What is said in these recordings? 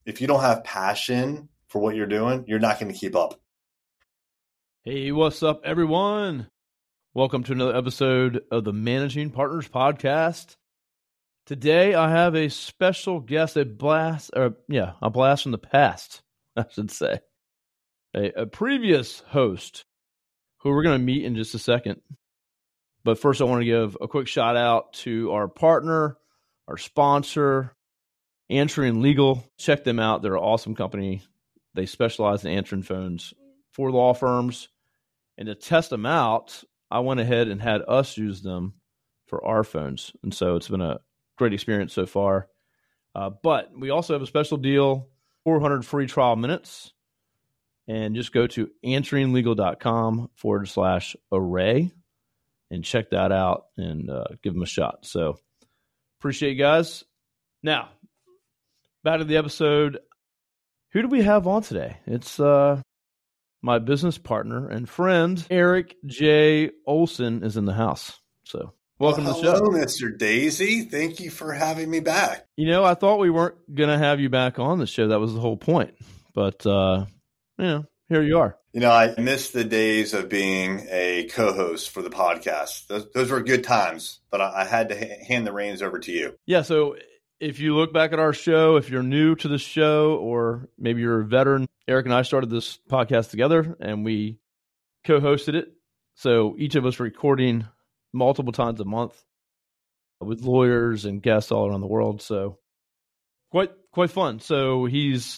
If you don't have passion for what you're doing, you're not going to keep up. Hey, what's up, everyone? Welcome to another episode of the Managing Partners Podcast. Today, I have a special guest, a blast from the past, I should say. A previous host who we're going to meet in just a second. But first, I want to give a quick shout out to our partner, our sponsor, Answering Legal. Check them out. They're an awesome company. They specialize in answering phones for law firms. And to test them out, I went ahead and had us use them for our phones. And so it's been a great experience so far. But we also have a special deal, 400 free trial minutes. And just go to answeringlegal.com/array and check that out and give them a shot. So appreciate you guys. Now, back to the episode. Who do we have on today? It's my business partner and friend, Eric J. Olson, is in the house. So welcome to the show. Hello, Mr. Daisy. Thank you for having me back. You know, I thought we weren't going to have you back on the show. That was the whole point. But, here you are. You know, I miss the days of being a co-host for the podcast. Those were good times, but I had to hand the reins over to you. Yeah, so if you look back at our show, if you're new to the show or maybe you're a veteran, Eric and I started this podcast together and we co-hosted it. So each of us recording multiple times a month with lawyers and guests all around the world. So quite fun. So he's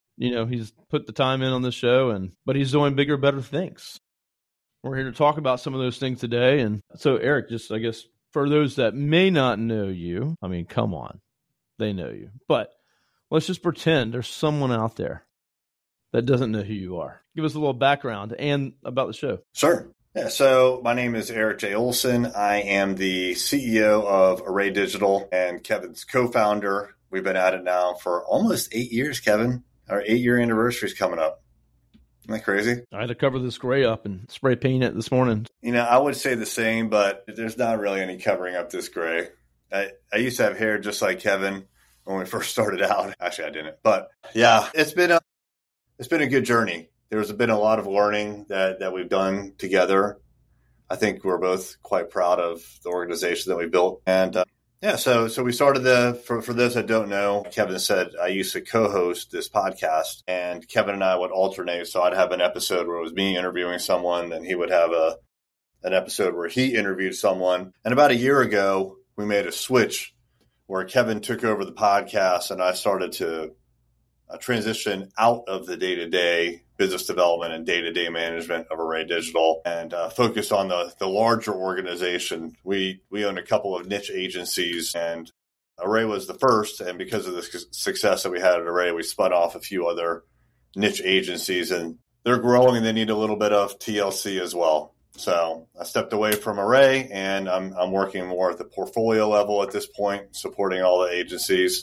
put the time in on this show, but he's doing bigger, better things. We're here to talk about some of those things today. And so, Eric, just I guess for those that may not know you, I mean, come on, they know you. But let's just pretend there's someone out there that doesn't know who you are. Give us a little background and about the show. Sure. Yeah, so my name is Eric J. Olson. I am the CEO of Array Digital and Kevin's co-founder. We've been at it now for almost 8 years, Kevin. Our 8-year anniversary is coming up. Isn't that crazy? I had to cover this gray up and spray paint it this morning. You know, I would say the same, but there's not really any covering up this gray. I used to have hair just like Kevin when we first started out. Actually, I didn't. But yeah, it's been a good journey. There's been a lot of learning that we've done together. I think we're both quite proud of the organization that we built. And so we started for those that don't know, Kevin said I used to co-host this podcast and Kevin and I would alternate. So I'd have an episode where it was me interviewing someone and he would have an episode where he interviewed someone. And about a year ago, we made a switch where Kevin took over the podcast and I started to transition out of the day-to-day business development and day-to-day management of Array Digital and focus on the larger organization. We own a couple of niche agencies and Array was the first. And because of the success that we had at Array, we spun off a few other niche agencies and they're growing and they need a little bit of TLC as well. So I stepped away from Array and I'm working more at the portfolio level at this point, supporting all the agencies.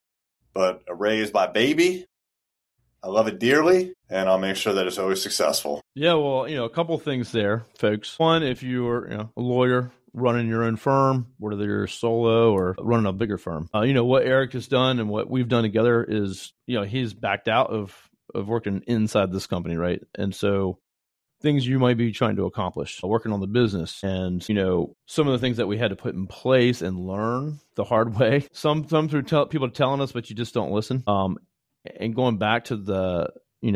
But Array is my baby. I love it dearly, and I'll make sure that it's always successful. Yeah, well, a couple of things there, folks. One, if you're a lawyer running your own firm, whether you're solo or running a bigger firm, what Eric has done and what we've done together is, he's backed out of working inside this company, right? And so things you might be trying to accomplish, working on the business and, some of the things that we had to put in place and learn the hard way. Some through people telling us, but you just don't listen. And going back to to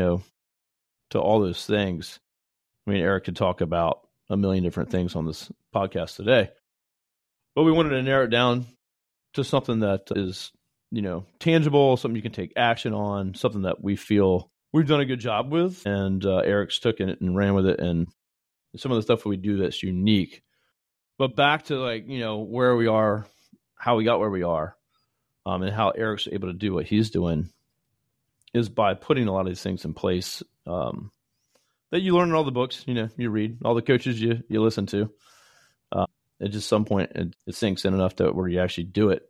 all those things, I mean, Eric could talk about a million different things on this podcast today, but we wanted to narrow it down to something that is, tangible, something you can take action on, something that we feel we've done a good job with. And Eric's took it and ran with it. And some of the stuff that we do that's unique. But back to where we are, how we got where we are, and how Eric's able to do what he's doing is by putting a lot of these things in place that you learn in all the books, you read, all the coaches you listen to. At just some point, it sinks in enough to where you actually do it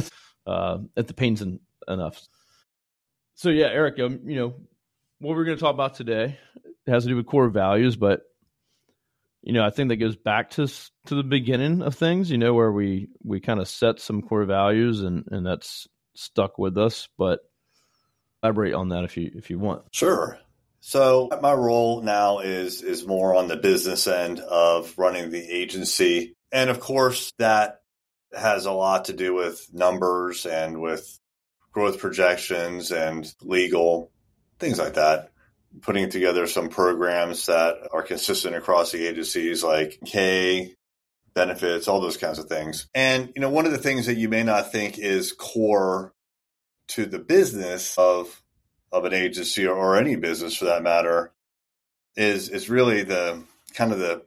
at the pains enough. So yeah, Eric, what we're going to talk about today has to do with core values, but I think that goes back to the beginning of things, where we kind of set some core values and that's stuck with us. But elaborate on that if you want. Sure. So my role now is more on the business end of running the agency. And of course, that has a lot to do with numbers and with growth projections and legal, things like that. Putting together some programs that are consistent across the agencies like K, benefits, all those kinds of things. And, one of the things that you may not think is core to the business of an agency or any business for that matter is really the kind of the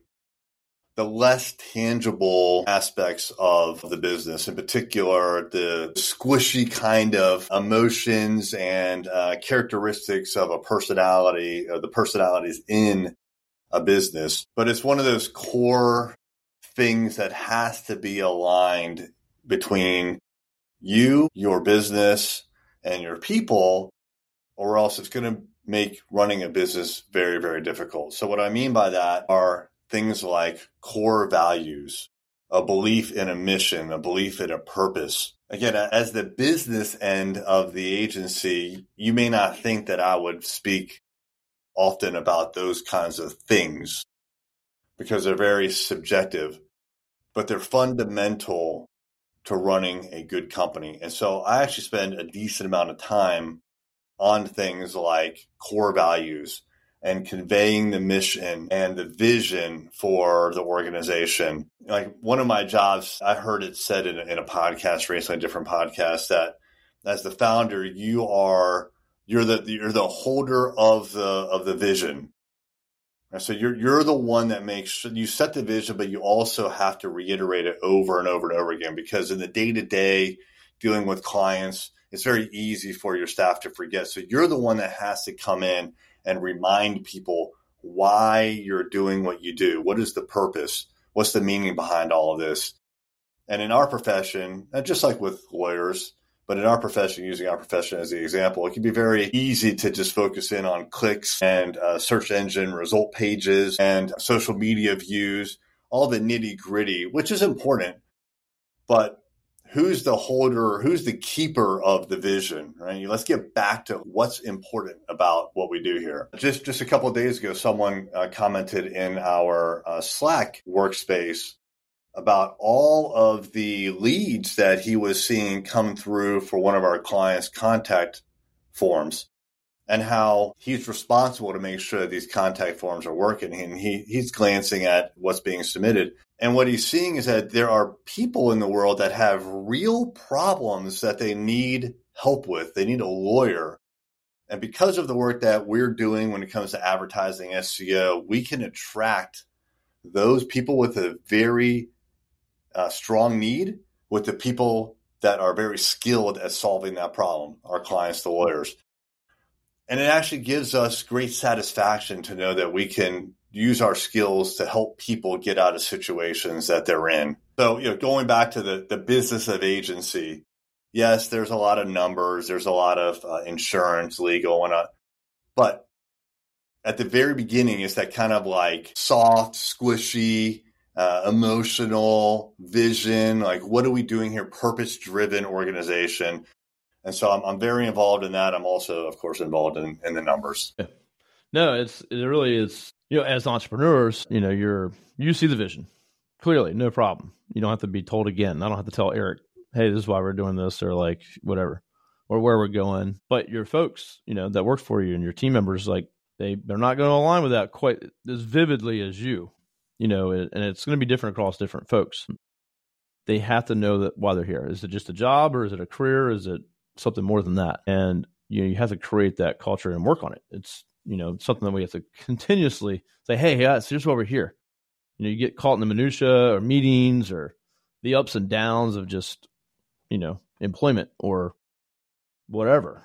less tangible aspects of the business, in particular, the squishy kind of emotions and characteristics of a personality, or the personalities in a business. But it's one of those core things that has to be aligned between you, your business, and your people, or else it's going to make running a business very, very difficult. So what I mean by that are things like core values, a belief in a mission, a belief in a purpose. Again, as the business end of the agency, you may not think that I would speak often about those kinds of things because they're very subjective, but they're fundamental to running a good company. And so I actually spend a decent amount of time on things like core values and conveying the mission and the vision for the organization. Like one of my jobs, I heard it said in a podcast recently, a different podcast, that as the founder, you're the holder of the vision. And so you're the one that makes sure you set the vision, but you also have to reiterate it over and over and over again, because in the day-to-day dealing with clients, it's very easy for your staff to forget. So you're the one that has to come in and remind people why you're doing what you do. What is the purpose? What's the meaning behind all of this? And in our profession, just like with lawyers, but in our profession, using our profession as the example, it can be very easy to just focus in on clicks and search engine result pages and social media views, all the nitty gritty, which is important. But who's the holder, who's the keeper of the vision, right? Let's get back to what's important about what we do here. Just a couple of days ago, someone commented in our Slack workspace about all of the leads that he was seeing come through for one of our clients' contact forms, and how he's responsible to make sure that these contact forms are working. And he's glancing at what's being submitted. And what he's seeing is that there are people in the world that have real problems that they need help with. They need a lawyer. And because of the work that we're doing when it comes to advertising SEO, we can attract those people with a very strong need with the people that are very skilled at solving that problem, our clients, the lawyers. And it actually gives us great satisfaction to know that we can use our skills to help people get out of situations that they're in. So, going back to the business of agency, yes, there's a lot of numbers, there's a lot of insurance, legal, but at the very beginning, it's that kind of like soft, squishy, emotional vision, like what are we doing here? Purpose-driven organization. And so I'm very involved in that. I'm also, of course, involved in the numbers. Yeah. No, it really is, as entrepreneurs, you see the vision clearly, no problem. You don't have to be told again. I don't have to tell Eric, hey, this is why we're doing this, or like whatever, or where we're going. But your folks, that work for you and your team members, like they're not going to align with that quite as vividly as you. And it's going to be different across different folks. They have to know that why they're here. Is it just a job, or is it a career? Is it something more than that? And you have to create that culture and work on it. It's something that we have to continuously say, hey, so here's why we're here. You get caught in the minutia or meetings or the ups and downs of just employment or whatever.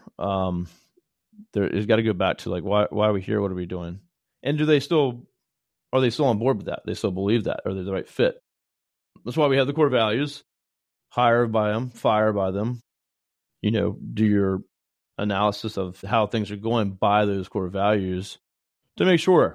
It's got to go back to like why are we here? What are we doing? And are they still on board with that? They still believe that? Are they the right fit? That's why we have the core values. Hire by them, fire by them. Do your analysis of how things are going by those core values to make sure,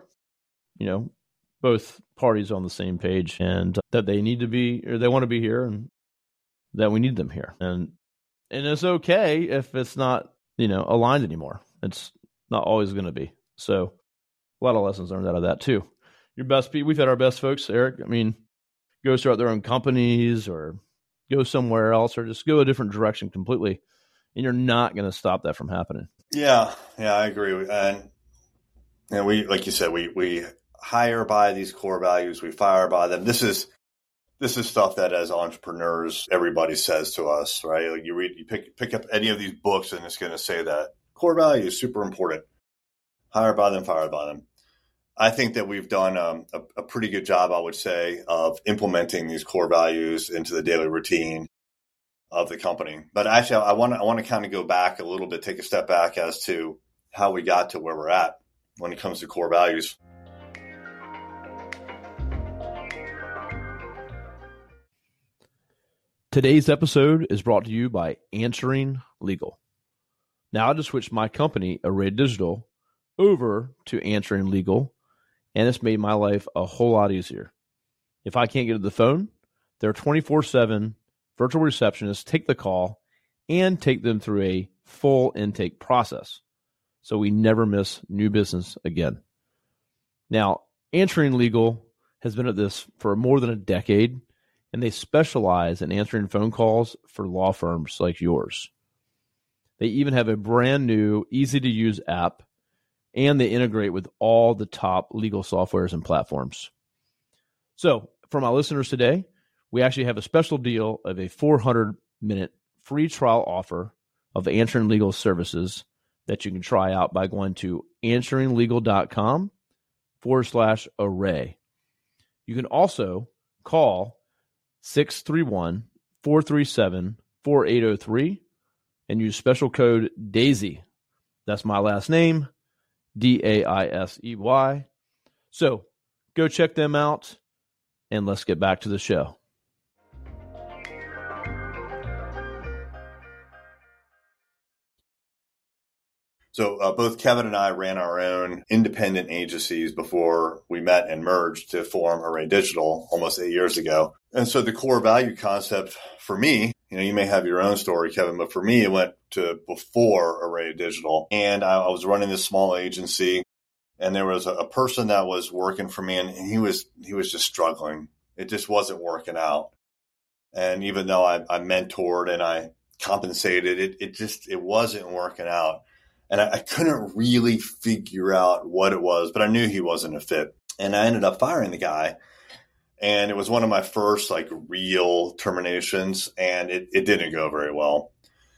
both parties are on the same page and that they need to be, or they want to be here, and that we need them here. And it's okay if it's not aligned anymore. It's not always going to be. So a lot of lessons learned out of that too. We've had our best folks, Eric. I mean, go start their own companies or go somewhere else or just go a different direction completely. And you're not going to stop that from happening. Yeah, I agree. And we, like you said, we hire by these core values, we fire by them. This is stuff that as entrepreneurs, everybody says to us, right? Like you pick up any of these books and it's going to say that core values, super important. Hire by them, fire by them. I think that we've done a pretty good job, I would say, of implementing these core values into the daily routine of the company. But actually, I want to kind of go back a little bit, take a step back as to how we got to where we're at when it comes to core values. Today's episode is brought to you by Answering Legal. Now I just switched my company, Array Digital, over to Answering Legal, and it's made my life a whole lot easier. If I can't get to the phone, their 24/7 virtual receptionists take the call and take them through a full intake process, so we never miss new business again. Now, Answering Legal has been at this for more than a decade, and they specialize in answering phone calls for law firms like yours. They even have a brand new, easy-to-use app, and they integrate with all the top legal softwares and platforms. So, for my listeners today, we actually have a special deal of a 400-minute free trial offer of Answering Legal services that you can try out by going to answeringlegal.com/array. You can also call 631-437-4803 and use special code DAISY. That's my last name, DAISEY. So go check them out, and let's get back to the show. So both Kevin and I ran our own independent agencies before we met and merged to form Array Digital almost 8 years ago. And so the core value concept for me, you may have your own story, Kevin, but for me, it went to before Array Digital. And I was running this small agency, and there was a person that was working for me, and he was just struggling. It just wasn't working out. And even though I mentored and I compensated, it wasn't working out. And I couldn't really figure out what it was, but I knew he wasn't a fit. And I ended up firing the guy. And it was one of my first real terminations, and it didn't go very well.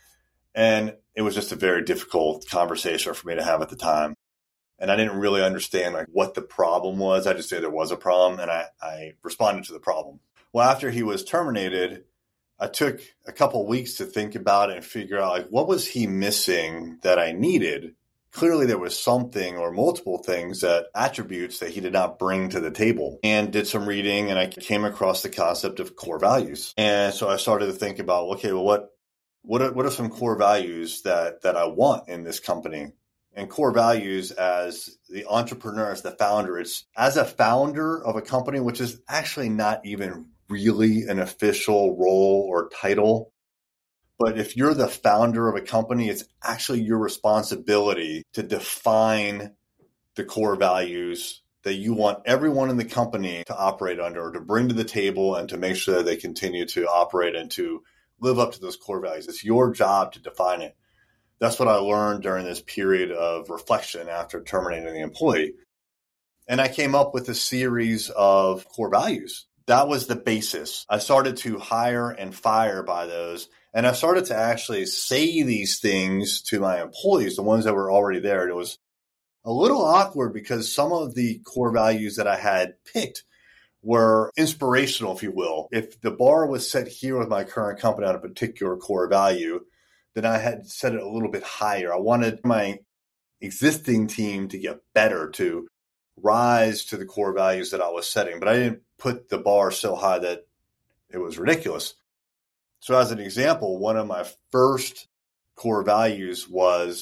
And it was just a very difficult conversation for me to have at the time. And I didn't really understand what the problem was. I just knew there was a problem, and I responded to the problem. Well, after he was terminated, I took a couple of weeks to think about it and figure out what was he missing that I needed. Clearly there was something or multiple things, attributes that he did not bring to the table, and did some reading, and I came across the concept of core values. And so I started to think about, okay, well, what are some core values that I want in this company? And core values as the entrepreneur, as the founder, it's as a founder of a company, which is actually not even really an official role or title. But if you're the founder of a company, it's actually your responsibility to define the core values that you want everyone in the company to operate under, or to bring to the table, and to make sure that they continue to operate and to live up to those core values. It's your job to define it. That's what I learned during this period of reflection after terminating the employee. And I came up with a series of core values. That was the basis. I started to hire and fire by those. And I started to actually say these things to my employees, the ones that were already there. And it was a little awkward because some of the core values that I had picked were inspirational, if you will. If the bar was set here with my current company on a particular core value, then I had set it a little bit higher. I wanted my existing team to get better, to rise to the core values that I was setting. But I didn't put the bar so high that it was ridiculous. So as an example, one of my first core values was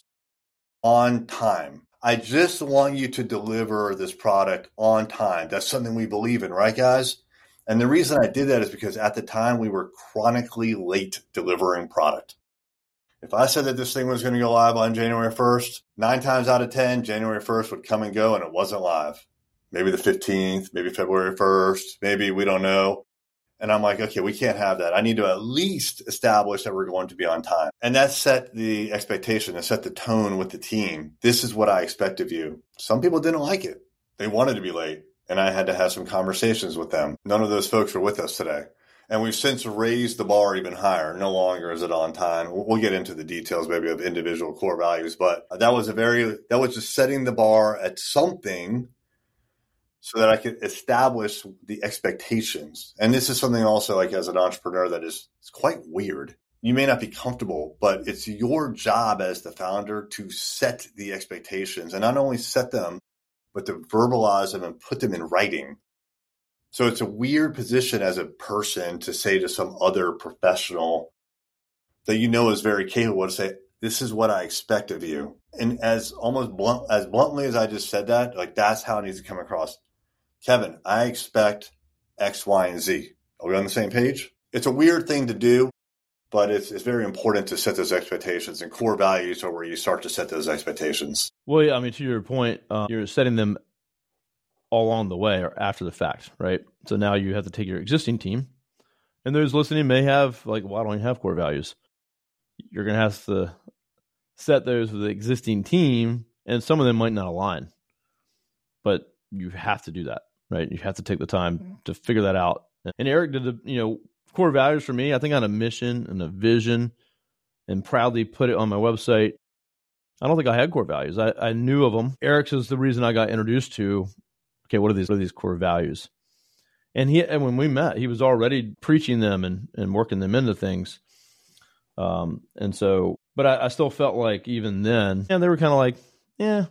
on time. I just want you to deliver this product on time. That's something we believe in, right, guys? And the reason I did that is because at the time we were chronically late delivering product. If I said that this thing was going to go live on January 1st, 9 times out of 10, January 1st would come and go and it wasn't live. Maybe the 15th, maybe February 1st, maybe we don't know. And I'm like, okay, we can't have that. I need to at least establish that we're going to be on time. And that set the expectation and set the tone with the team. This is what I expect of you. Some people didn't like it. They wanted to be late. And I had to have some conversations with them. None of those folks were with us today. And we've since raised the bar even higher. No longer is it on time. We'll get into the details maybe of individual core values, but that was just setting the bar at something so that I could establish the expectations. And this is something also like as an entrepreneur that is quite weird. You may not be comfortable, but it's your job as the founder to set the expectations and not only set them, but to verbalize them and put them in writing. So it's a weird position as a person to say to some other professional that you know is very capable to say, this is what I expect of you. And as bluntly as I just said that, like that's how it needs to come across. Kevin, I expect X, Y, and Z. Are we on the same page? It's a weird thing to do, but it's very important to set those expectations, and core values are where you start to set those expectations. Well, yeah, I mean, to your point, you're setting them all along the way or after the fact, right? So now you have to take your existing team, and those listening may have like, why don't you have core values? You're going to have to set those with the existing team, and some of them might not align, but you have to do that, right? You have to take the time to figure that out. And Eric did the, core values for me. I think I had a mission and a vision and proudly put it on my website. I don't think I had core values. I knew of them. Eric's is the reason I got introduced to, okay, what are these core values? And when we met, he was already preaching them and working them into things. And so, but I still felt like even then, and they were kind of like, they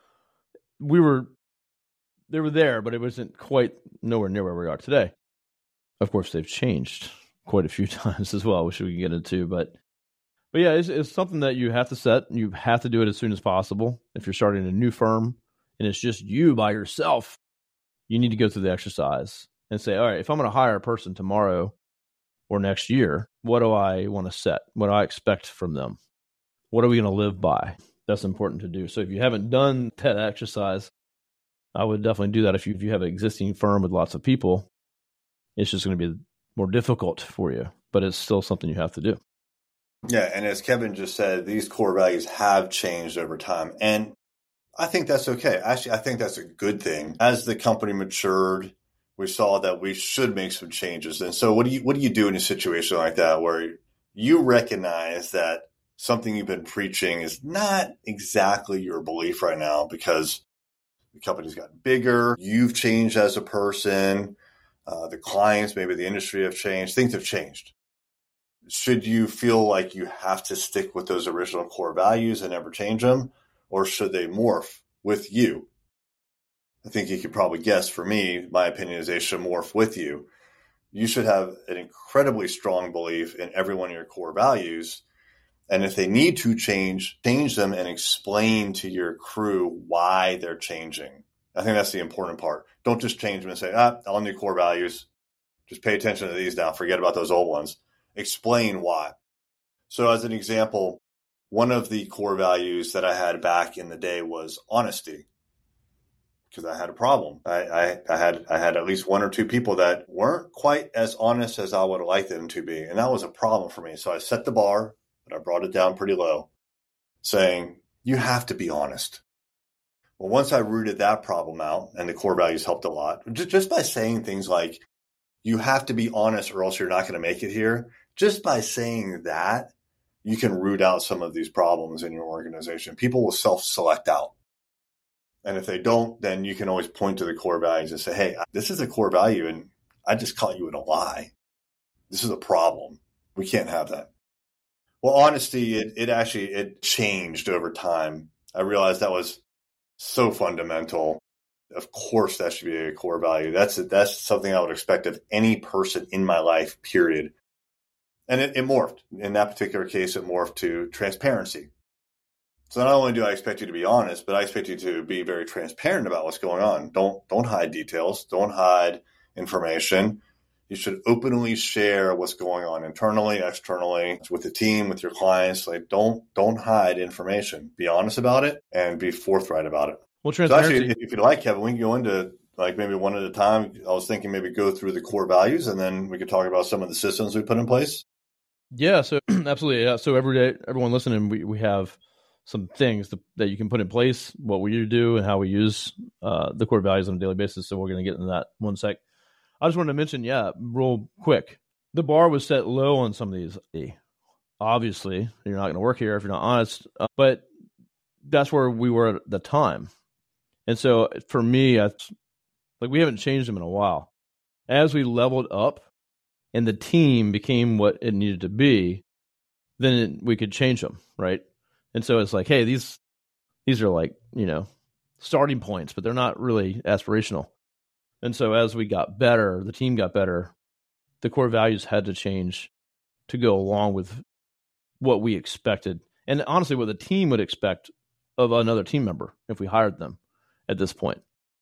were there, but it wasn't quite nowhere near where we are today. Of course, they've changed quite a few times as well, which we can get into. But yeah, it's something that you have to set. You have to do it as soon as possible. If you're starting a new firm and it's just you by yourself, you need to go through the exercise and say, all right, if I'm going to hire a person tomorrow or next year, what do I want to set? What do I expect from them? What are we going to live by? That's important to do. So if you haven't done that exercise, I would definitely do that. If you have an existing firm with lots of people, it's just going to be more difficult for you, but it's still something you have to do. Yeah. And as Kevin just said, these core values have changed over time. And I think that's okay. Actually, I think that's a good thing. As the company matured, we saw that we should make some changes. And so what do you do in a situation like that where you recognize that something you've been preaching is not exactly your belief right now because the company's gotten bigger, you've changed as a person, the clients, maybe the industry have changed, things have changed. Should you feel like you have to stick with those original core values and never change them, or should they morph with you? I think you could probably guess for me, my opinion is they should morph with you. You should have an incredibly strong belief in every one of your core values. And if they need to change them and explain to your crew why they're changing. I think that's the important part. Don't just change them and say, all new core values. Just pay attention to these now. Forget about those old ones. Explain why. So as an example, one of the core values that I had back in the day was honesty, because I had a problem. I had at least one or two people that weren't quite as honest as I would have liked them to be. And that was a problem for me. So I set the bar, but I brought it down pretty low, saying, you have to be honest. Well, once I rooted that problem out, and the core values helped a lot, just by saying things like, you have to be honest or else you're not going to make it here. Just by saying that, you can root out some of these problems in your organization. People will self-select out. And if they don't, then you can always point to the core values and say, hey, this is a core value and I just caught you in a lie. This is a problem. We can't have that. Well, honesty, it changed over time. I realized that was so fundamental. Of course, that should be a core value. That's something I would expect of any person in my life, period. And it morphed. In that particular case, it morphed to transparency. So not only do I expect you to be honest, but I expect you to be very transparent about what's going on. Don't hide details. Don't hide information. You should openly share what's going on internally, externally, with the team, with your clients. Like, don't hide information. Be honest about it and be forthright about it. Well, transparency. So actually, if you'd like, Kevin, we can go into like maybe one at a time. I was thinking maybe go through the core values, and then we could talk about some of the systems we put in place. Yeah, so absolutely. Yeah. So every day, everyone listening, we have some things that you can put in place, what we do and how we use the core values on a daily basis. So we're going to get into that one sec. I just wanted to mention, real quick, the bar was set low on some of these. Obviously, you're not going to work here if you're not honest, but that's where we were at the time. And so for me, we haven't changed them in a while. As we leveled up and the team became what it needed to be, then we could change them, right? And so it's like, hey, these are like, starting points, but they're not really aspirational. And so as we got better, the team got better, the core values had to change to go along with what we expected. And honestly, what the team would expect of another team member if we hired them at this point.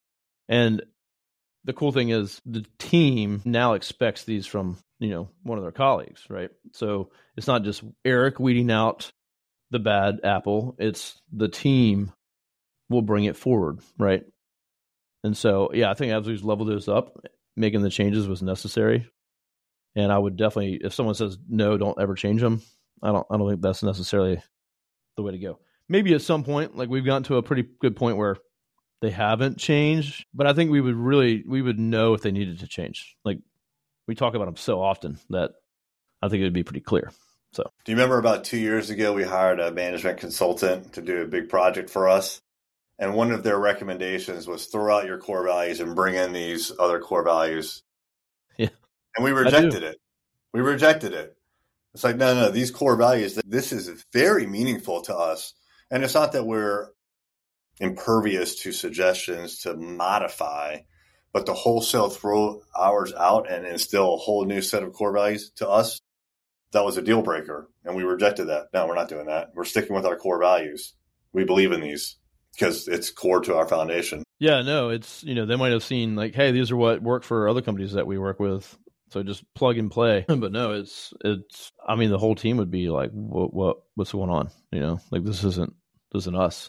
And the cool thing is the team now expects these from, one of their colleagues, right? So it's not just Eric weeding out the bad apple. It's the team will bring it forward, right? And so, I think as we've leveled those up, making the changes was necessary. And I would definitely, if someone says, no, don't ever change them, I don't think that's necessarily the way to go. Maybe at some point, like we've gotten to a pretty good point where they haven't changed, but I think we would know if they needed to change. Like we talk about them so often that I think it would be pretty clear. So, do you remember about 2 years ago, we hired a management consultant to do a big project for us? And one of their recommendations was throw out your core values and bring in these other core values. Yeah. And we rejected it. We rejected it. It's like, no, these core values, this is very meaningful to us. And it's not that we're impervious to suggestions to modify, but to wholesale throw ours out and instill a whole new set of core values to us, that was a deal breaker. And we rejected that. No, we're not doing that. We're sticking with our core values. We believe in these because it's core to our foundation. Yeah, no, it's, they might have seen like, hey, these are what work for other companies that we work with. So just plug and play. But no, it's, I mean, the whole team would be like, what's going on? Like this isn't us.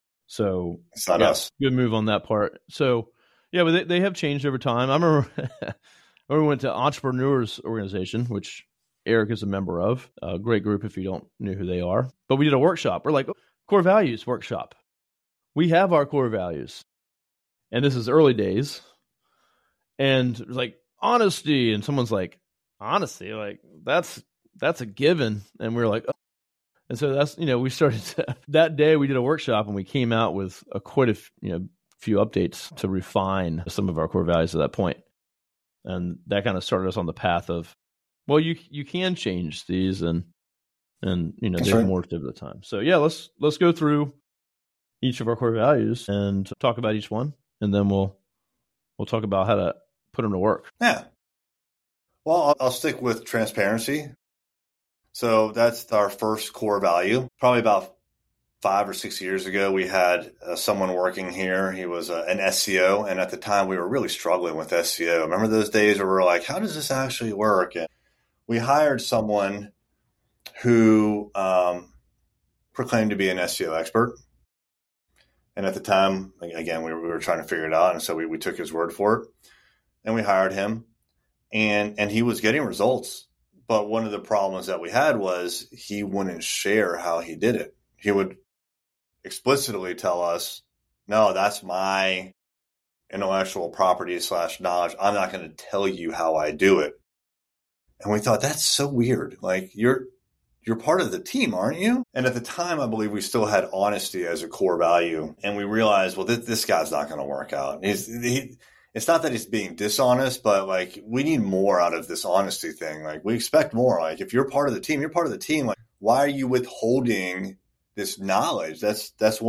So it's not us. Good move on that part. So but they have changed over time. I remember we went to Entrepreneurs Organization, which Eric is a member of, a great group if you don't know who they are. But we did a workshop. We're like, core values workshop. We have our core values. And this is early days. And it was like honesty. And someone's like, honesty? Like that's a given. And we're like, oh. And so that's, we started that day we did a workshop and we came out with quite a few updates to refine some of our core values at that point. And that kind of started us on the path of, well, you can change these and there's right. more to the time. So let's go through each of our core values and talk about each one, and then we'll talk about how to put them to work. Yeah. Well, I'll stick with transparency. So that's our first core value. Probably about 5 or 6 years ago, we had someone working here. He was an SEO, and at the time, we were really struggling with SEO. Remember those days where we were like, how does this actually work? And we hired someone who proclaimed to be an SEO expert. And at the time, again, we were trying to figure it out. And so we took his word for it and we hired him and he was getting results. But one of the problems that we had was he wouldn't share how he did it. He would explicitly tell us, no, that's my intellectual property / knowledge. I'm not going to tell you how I do it. And we thought, that's so weird. Like you're part of the team, aren't you? And at the time, I believe we still had honesty as a core value. And we realized, well, this guy's not going to work out. It's not that he's being dishonest, but like we need more out of this honesty thing. Like we expect more. Like if you're part of the team, you're part of the team. Like why are you withholding this knowledge? That's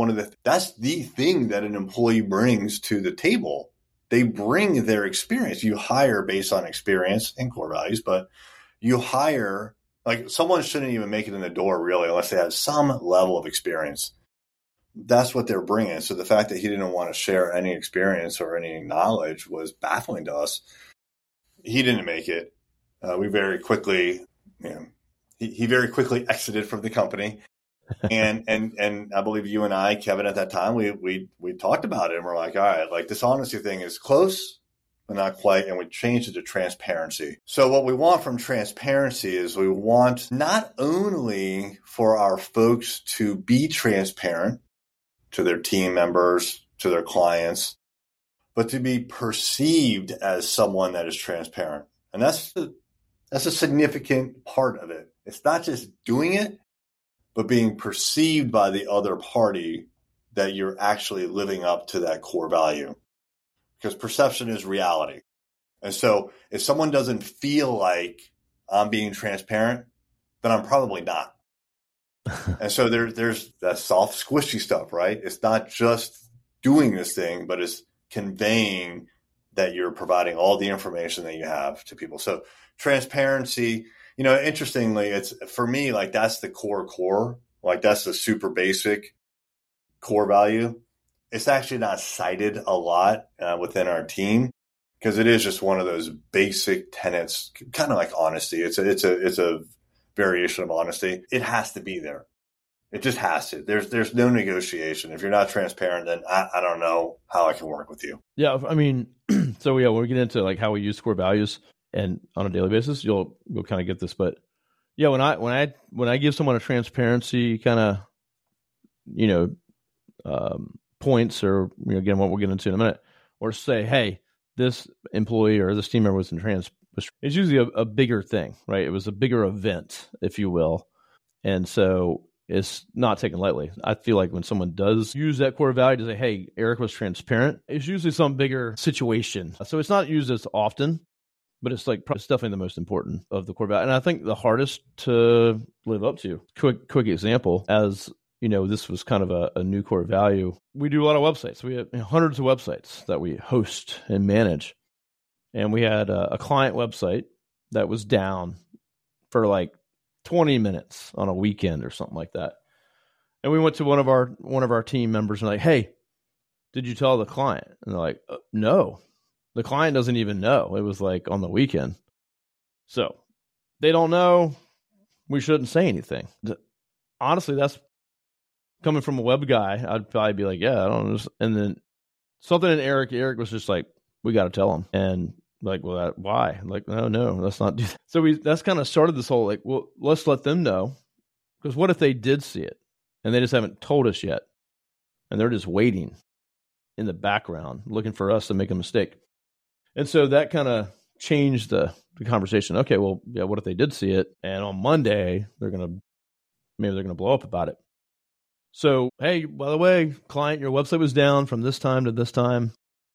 the thing that an employee brings to the table. They bring their experience. You hire based on experience and core values, but you hire. Like someone shouldn't even make it in the door really unless they have some level of experience. That's what they're bringing. So the fact that he didn't want to share any experience or any knowledge was baffling to us. he didn't make it. We very quickly, he very quickly exited from the company. and I believe you and I, Kevin, at that time, we talked about it, and we're like, all right, like this honesty thing is close, but not quite. And we changed it to transparency. So what we want from transparency is we want not only for our folks to be transparent to their team members, to their clients, but to be perceived as someone that is transparent. And that's a significant part of it. It's not just doing it, but being perceived by the other party that you're actually living up to that core value. Because perception is reality. And so if someone doesn't feel like I'm being transparent, then I'm probably not. And so there's that soft, squishy stuff, right? It's not just doing this thing, but it's conveying that you're providing all the information that you have to people. So transparency, interestingly, it's for me, like that's the core, like that's the super basic core value. It's actually not cited a lot within our team because it is just one of those basic tenets, kind of like honesty. It's a variation of honesty. It has to be there. It just has to. There's no negotiation. If you're not transparent, then I don't know how I can work with you. Yeah, I mean, so yeah, when we get into like how we use core values and on a daily basis, you'll kind of get this. But yeah, when I give someone a transparency kind of points, or again, what we'll get into in a minute, or say, hey, this employee or this team member was in it's usually a bigger thing, right? It was a bigger event, if you will. And so it's not taken lightly. I feel like when someone does use that core value to say, hey, Eric was transparent, it's usually some bigger situation. So it's not used as often, but it's definitely the most important of the core value. And I think the hardest to live up to. Quick example, as this was kind of a new core value. We do a lot of websites. We have hundreds of websites that we host and manage. And we had a client website that was down for like 20 minutes on a weekend or something like that. And we went to one of our team members and like, hey, did you tell the client? And they're like, no, the client doesn't even know. It was like on the weekend. So they don't know. We shouldn't say anything. Honestly, that's coming from a web guy. I'd probably be like, yeah, I don't know. And then something in Eric was just like, we got to tell him. And like, well, why? Like, no, let's not do that. So that's kind of started this whole like, well, let's let them know. Because what if they did see it and they just haven't told us yet? And they're just waiting in the background, looking for us to make a mistake. And so that kind of changed the conversation. Okay, well, yeah, what if they did see it? And on Monday, maybe they're going to blow up about it. So, hey, by the way, client, your website was down from this time to this time.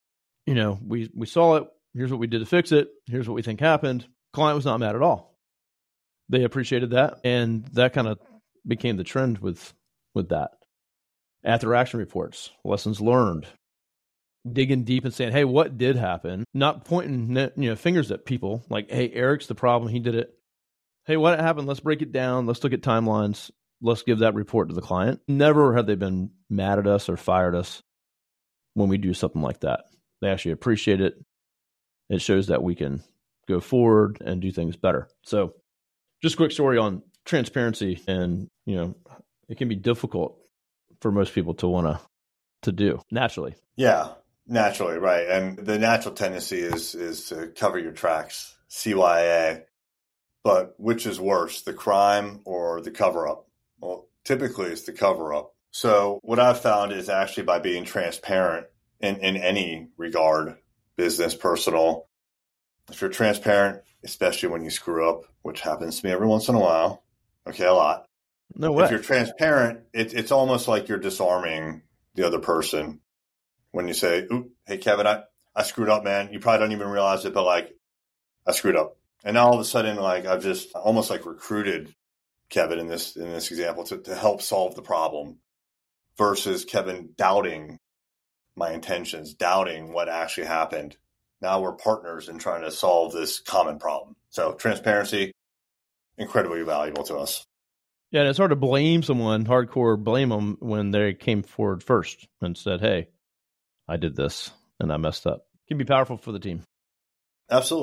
We saw it. Here's what we did to fix it. Here's what we think happened. Client was not mad at all. They appreciated that. And that kind of became the trend with that. After action reports, lessons learned, digging deep and saying, hey, what did happen? Not pointing fingers at people like, hey, Eric's the problem. He did it. Hey, what happened? Let's break it down. Let's look at timelines. Let's give that report to the client. Never have they been mad at us or fired us when we do something like that. They actually appreciate it. It shows that we can go forward and do things better. So just a quick story on transparency. And, it can be difficult for most people to want to do naturally. Yeah, naturally. Right. And the natural tendency is to cover your tracks, CYA. But which is worse, the crime or the cover up? Well, typically it's the cover up. So what I've found is actually by being transparent in any regard, business, personal, if you're transparent, especially when you screw up, which happens to me every once in a while, okay, a lot. No way. If you're transparent, it's almost like you're disarming the other person when you say, "Ooh, hey, Kevin, I screwed up, man. You probably don't even realize it, but like I screwed up." And now all of a sudden, like I've just almost like recruited Kevin in this example to help solve the problem versus Kevin doubting my intentions, doubting what actually happened. Now we're partners in trying to solve this common problem. So transparency, incredibly valuable to us. Yeah, and it's hard to blame someone, hardcore blame them when they came forward first and said, hey, I did this and I messed up. It can be powerful for the team. Absolutely.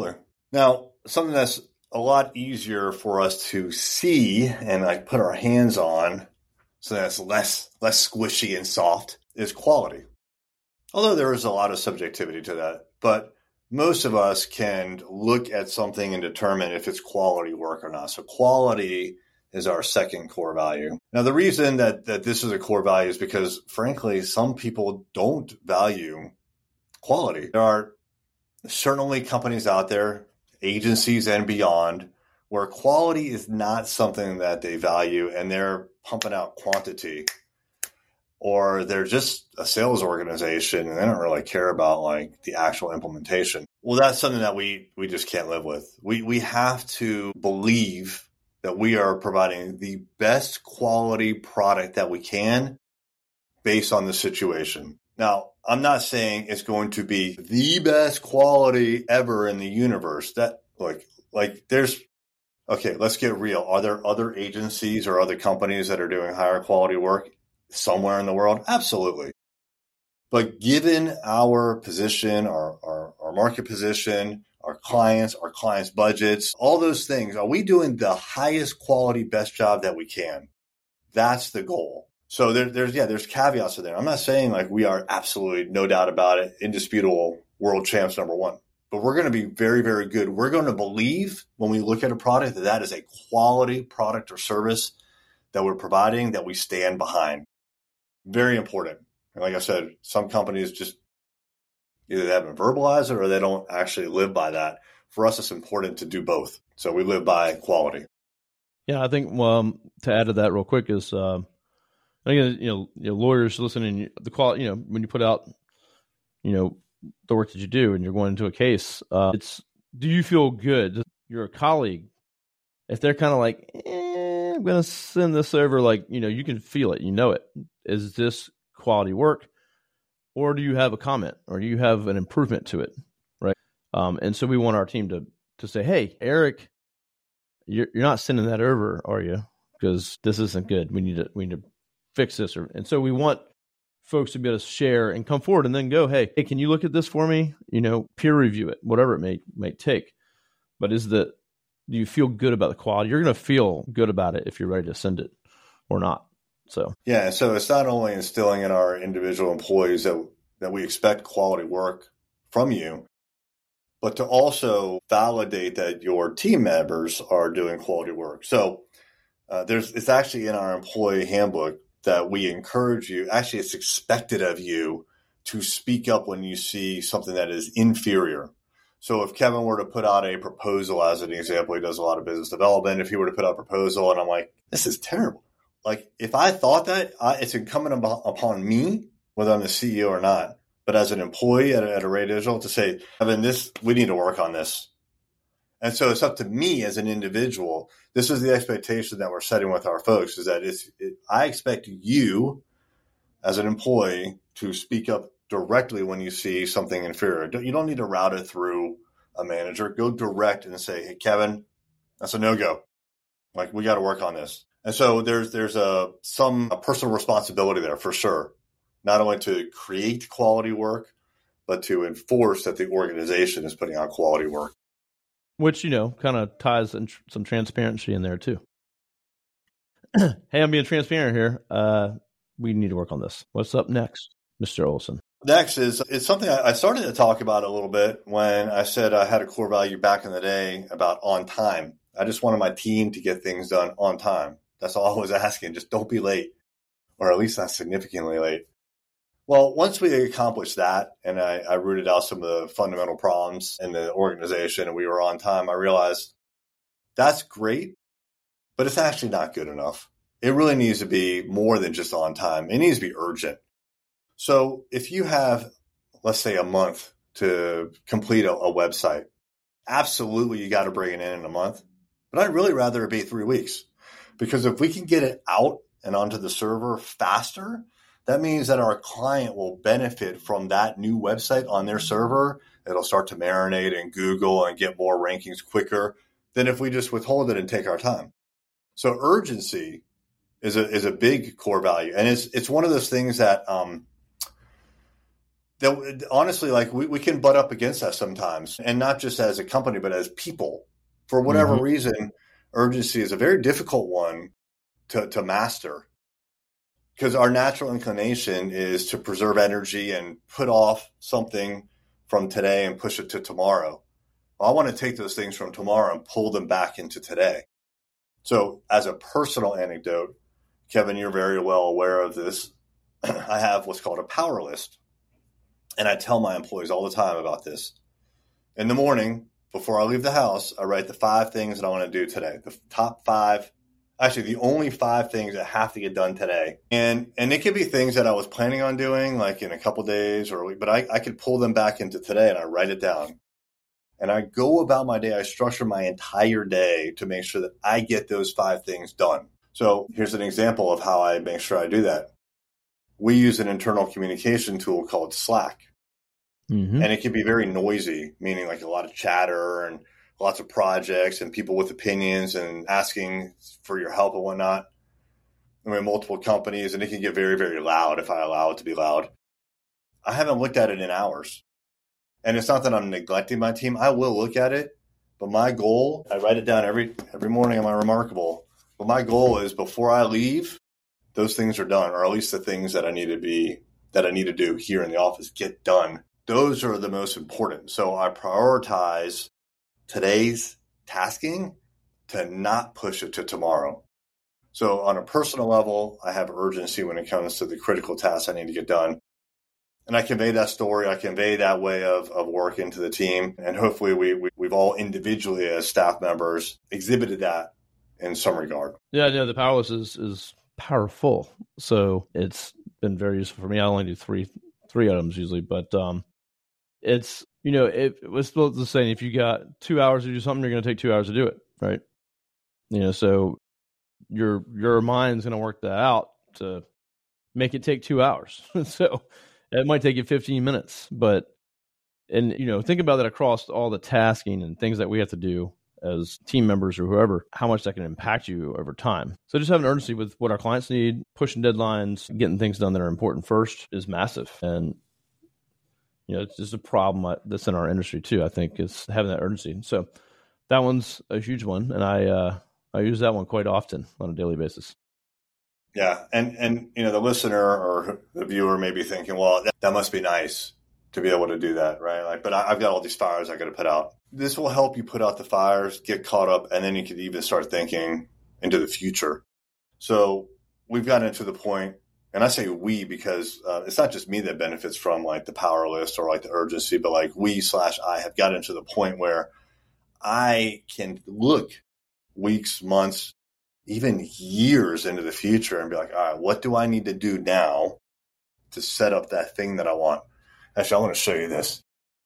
Now, something that's a lot easier for us to see and like put our hands on, so that's less squishy and soft, is quality. Although there is a lot of subjectivity to that, but most of us can look at something and determine if it's quality work or not. So quality is our second core value. Now, the reason that this is a core value is because, frankly, some people don't value quality. There are certainly companies out there, agencies and beyond, where quality is not something that they value, and they're pumping out quantity, or they're just a sales organization and they don't really care about like the actual implementation. Well, that's something that we just can't live with. We have to believe that we are providing the best quality product that we can based on the situation. Now, I'm not saying it's going to be the best quality ever in the universe. That like there's, okay, let's get real. Are there other agencies or other companies that are doing higher quality work somewhere in the world? Absolutely. But given our position, our market position, our clients' budgets, all those things, are we doing the highest quality, best job that we can? That's the goal. So there's caveats to there. I'm not saying like we are absolutely, no doubt about it, indisputable world champs #1. But we're going to be very, very good. We're going to believe when we look at a product that that is a quality product or service that we're providing, that we stand behind. Very important. And like I said, some companies just either they haven't verbalized it or they don't actually live by that. For us, it's important to do both. So we live by quality. Yeah, I think to add to that real quick is, again, lawyers listening, the quality, when you put out, the work that you do and you're going into a case, it's, do you feel good? Your colleague, if they're kind of like, I'm going to send this over, like, you can feel it, it. Is this quality work? Or do you have a comment, or do you have an improvement to it, right? And so we want our team to say, hey, Eric, you're not sending that over, are you? Because this isn't good. We need to fix this. And so we want folks to be able to share and come forward and then go, hey, can you look at this for me? Peer review it, whatever it may take. But do you feel good about the quality? You're going to feel good about it if you're ready to send it or not. So yeah, so it's not only instilling in our individual employees that we expect quality work from you, but to also validate that your team members are doing quality work. So it's actually in our employee handbook that we encourage you. Actually, it's expected of you to speak up when you see something that is inferior. So if Kevin were to put out a proposal, as an example, he does a lot of business development. If he were to put out a proposal and I'm like, this is terrible. Like, if I thought that, it's incumbent upon me, whether I'm the CEO or not, but as an employee at Array Digital, to say, Evan, we need to work on this. And so it's up to me as an individual. This is the expectation that we're setting with our folks, is that I expect you as an employee to speak up directly when you see something inferior. You don't need to route it through a manager. Go direct and say, hey, Kevin, that's a no-go. Like, we got to work on this. And so there's some personal responsibility there for sure, not only to create quality work, but to enforce that the organization is putting out quality work. Which, kind of ties in some transparency in there too. Hey, I'm being transparent here. We need to work on this. What's up next, Mr. Olson? Next it's something I started to talk about a little bit when I said I had a core value back in the day about on time. I just wanted my team to get things done on time. That's all I was asking. Just don't be late, or at least not significantly late. Well, once we accomplished that and I rooted out some of the fundamental problems in the organization and we were on time, I realized that's great, but it's actually not good enough. It really needs to be more than just on time. It needs to be urgent. So if you have, let's say, a month to complete a website, absolutely you got to bring it in a month. But I'd really rather it be 3 weeks, because if we can get it out and onto the server faster, that means that our client will benefit from that new website on their server. It'll start to marinate in Google and get more rankings quicker than if we just withhold it and take our time. So urgency is a big core value. And it's one of those things that that honestly, like we can butt up against that sometimes, and not just as a company, but as people. For whatever reason, urgency is a very difficult one to master, because our natural inclination is to preserve energy and put off something from today and push it to tomorrow. Well, I want to take those things from tomorrow and pull them back into today. So as a personal anecdote, Kevin, you're very well aware of this. I have what's called a power list. And I tell my employees all the time about this. In the morning, before I leave the house, I write the 5 things that I want to do today. The top 5, actually the only 5 things that have to get done today. And it could be things that I was planning on doing like in a couple days or a week, but I could pull them back into today, and I write it down. And I go about my day. I structure my entire day to make sure that I get those 5 things done. So here's an example of how I make sure I do that. We use an internal communication tool called Slack. And it can be very noisy, meaning like a lot of chatter and lots of projects and people with opinions and asking for your help and whatnot. I mean, multiple companies, and it can get very, very loud if I allow it to be loud. I haven't looked at it in hours. And it's not that I'm neglecting my team. I will look at it, but my goal, I write it down every morning on my Remarkable. But my goal is before I leave, those things are done, or at least the things that I need to do here in the office get done. Those are the most important. So I prioritize today's tasking to not push it to tomorrow. So on a personal level, I have urgency when it comes to the critical tasks I need to get done. And I convey that story. I convey that way of working to the team. And hopefully we've all individually as staff members exhibited that in some regard. Yeah, the powerless is powerful. So it's been very useful for me. I only do three items usually, but it's, it was still the same. If you got 2 hours to do something, you're going to take 2 hours to do it, right? So your mind's going to work that out to make it take 2 hours. So it might take you 15 minutes, but think about that across all the tasking and things that we have to do as team members or whoever, how much that can impact you over time. So just having urgency with what our clients need, pushing deadlines, getting things done that are important first is massive. And it's just a problem that's in our industry too, I think, is having that urgency. So that one's a huge one, and I use that one quite often on a daily basis. Yeah, and the listener or the viewer may be thinking, well, that must be nice to be able to do that, right? But I've got all these fires I got to put out. This will help you put out the fires, get caught up, and then you can even start thinking into the future. So we've gotten to the point. And I say we because it's not just me that benefits from like the power list or like the urgency, but like I have gotten to the point where I can look weeks, months, even years into the future and be like, all right, what do I need to do now to set up that thing that I want? Actually, I want to show you this.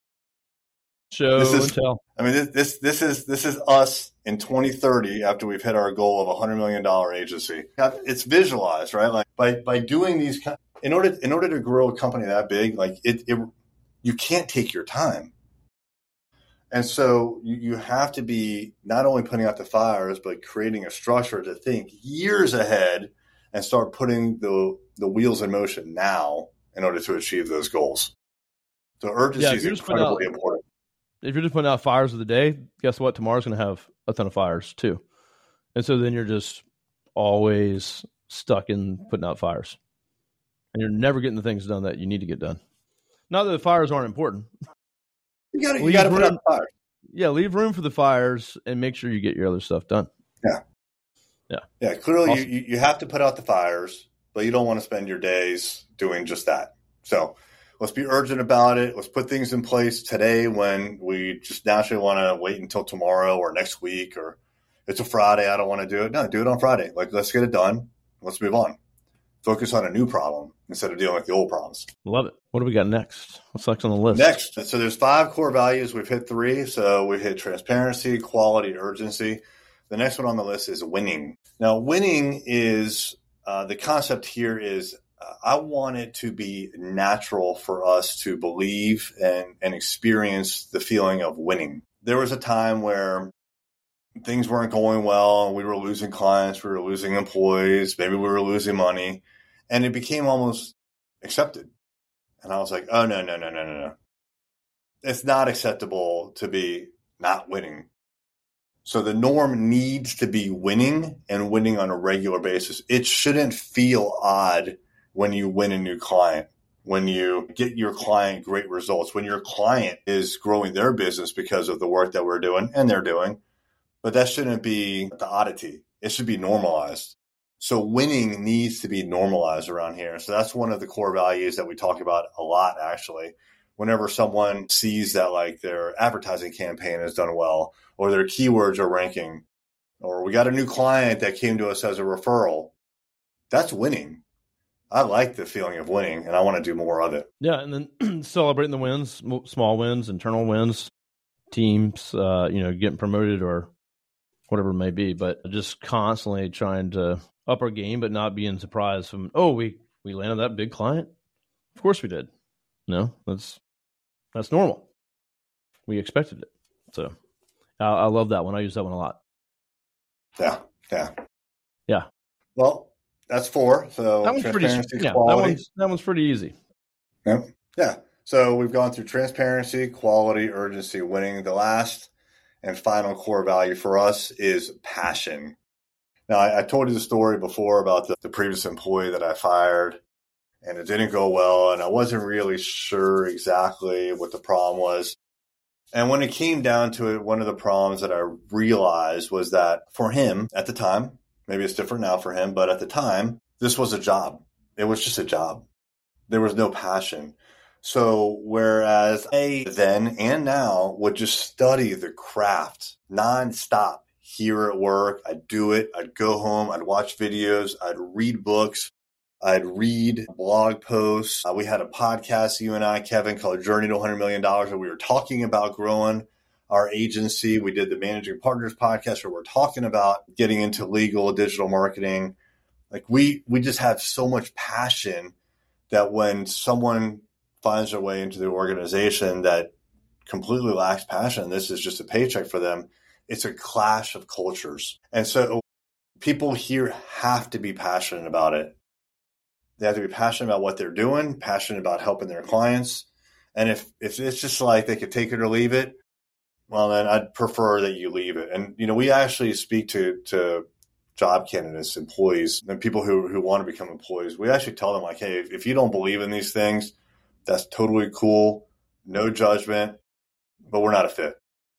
Tell. I mean, this is us in 2030 after we've hit our goal of $100 million agency. It's visualized, right? Like by doing these, in order to grow a company that big, like you can't take your time. And so you have to be not only putting out the fires, but creating a structure to think years ahead and start putting the wheels in motion now in order to achieve those goals. So urgency is incredibly important. If you're just putting out fires of the day, guess what? Tomorrow's going to have a ton of fires too. And so then you're just always stuck in putting out fires. And you're never getting the things done that you need to get done. Not that the fires aren't important. You got to put out the fires. Yeah, leave room for the fires and make sure you get your other stuff done. Yeah. Clearly, awesome. you have to put out the fires, but you don't want to spend your days doing just that. So let's be urgent about it. Let's put things in place today when we just naturally want to wait until tomorrow or next week, or it's a Friday, I don't want to do it. No, do it on Friday. Like, let's get it done. Let's move on. Focus on a new problem instead of dealing with the old problems. Love it. What do we got next? What's next on the list? Next. So there's 5 core values. We've hit 3. So we hit transparency, quality, urgency. The next one on the list is winning. Now, winning is the concept here is I want it to be natural for us to believe and experience the feeling of winning. There was a time where things weren't going well. We were losing clients. We were losing employees. Maybe we were losing money. And it became almost accepted. And I was like, oh, no. It's not acceptable to be not winning. So the norm needs to be winning and winning on a regular basis. It shouldn't feel odd when you win a new client, when you get your client great results, when your client is growing their business because of the work that we're doing and they're doing. But that shouldn't be the oddity. It should be normalized. So winning needs to be normalized around here. So that's one of the core values that we talk about a lot, actually. Whenever someone sees that like their advertising campaign has done well, or their keywords are ranking, or we got a new client that came to us as a referral, that's winning. I like the feeling of winning, and I want to do more of it. Yeah, and then celebrating the wins, small wins, internal wins, teams, getting promoted or whatever it may be, but just constantly trying to up our game, but not being surprised from, we landed that big client. Of course we did. No, that's normal. We expected it. So I love that one. I use that one a lot. Yeah. Well, that's 4. So that one's that one's pretty easy. Yeah. So we've gone through transparency, quality, urgency, winning. The last and final core value for us is passion. Now, I told you the story before about the previous employee that I fired, and it didn't go well, and I wasn't really sure exactly what the problem was. And when it came down to it, one of the problems that I realized was that for him at the time, maybe it's different now for him, but at the time, this was a job. It was just a job. There was no passion. So whereas I then and now would just study the craft nonstop here at work, I'd do it. I'd go home. I'd watch videos. I'd read books. I'd read blog posts. We had a podcast, you and I, Kevin, called Journey to $100 Million, where we were talking about growing our agency. We did the Managing Partners podcast where we're talking about getting into legal digital marketing. Like we just have so much passion that when someone finds their way into the organization that completely lacks passion, this is just a paycheck for them. It's a clash of cultures. And so people here have to be passionate about it. They have to be passionate about what they're doing, passionate about helping their clients. And if it's just like they could take it or leave it, well, then I'd prefer that you leave it. And, we actually speak to job candidates, employees, and people who want to become employees. We actually tell them like, hey, if you don't believe in these things, that's totally cool. No judgment, but we're not a fit.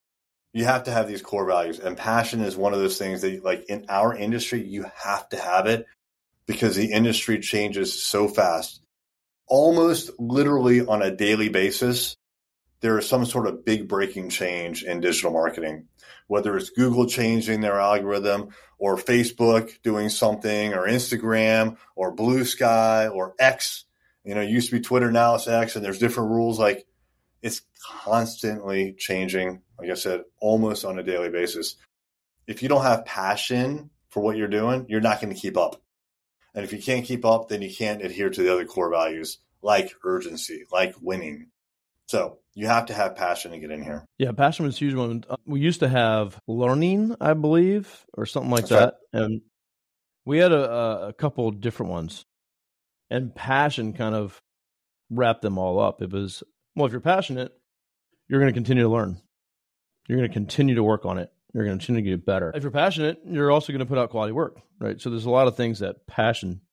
You have to have these core values. And passion is one of those things that, like in our industry, you have to have it because the industry changes so fast. Almost literally on a daily basis, there is some sort of big breaking change in digital marketing, whether it's Google changing their algorithm or Facebook doing something or Instagram or Blue Sky or X. It used to be Twitter, now it's X, and there's different rules. Like it's constantly changing, like I said, almost on a daily basis. If you don't have passion for what you're doing, you're not going to keep up. And if you can't keep up, then you can't adhere to the other core values like urgency, like winning. So you have to have passion to get in here. Yeah, passion was a huge one. We used to have learning, I believe, or something like that. Right. And we had a couple different ones. And passion kind of wrapped them all up. It was, well, if you're passionate, you're going to continue to learn. You're going to continue to work on it. You're going to continue to get better. If you're passionate, you're also going to put out quality work, right? So there's a lot of things that passion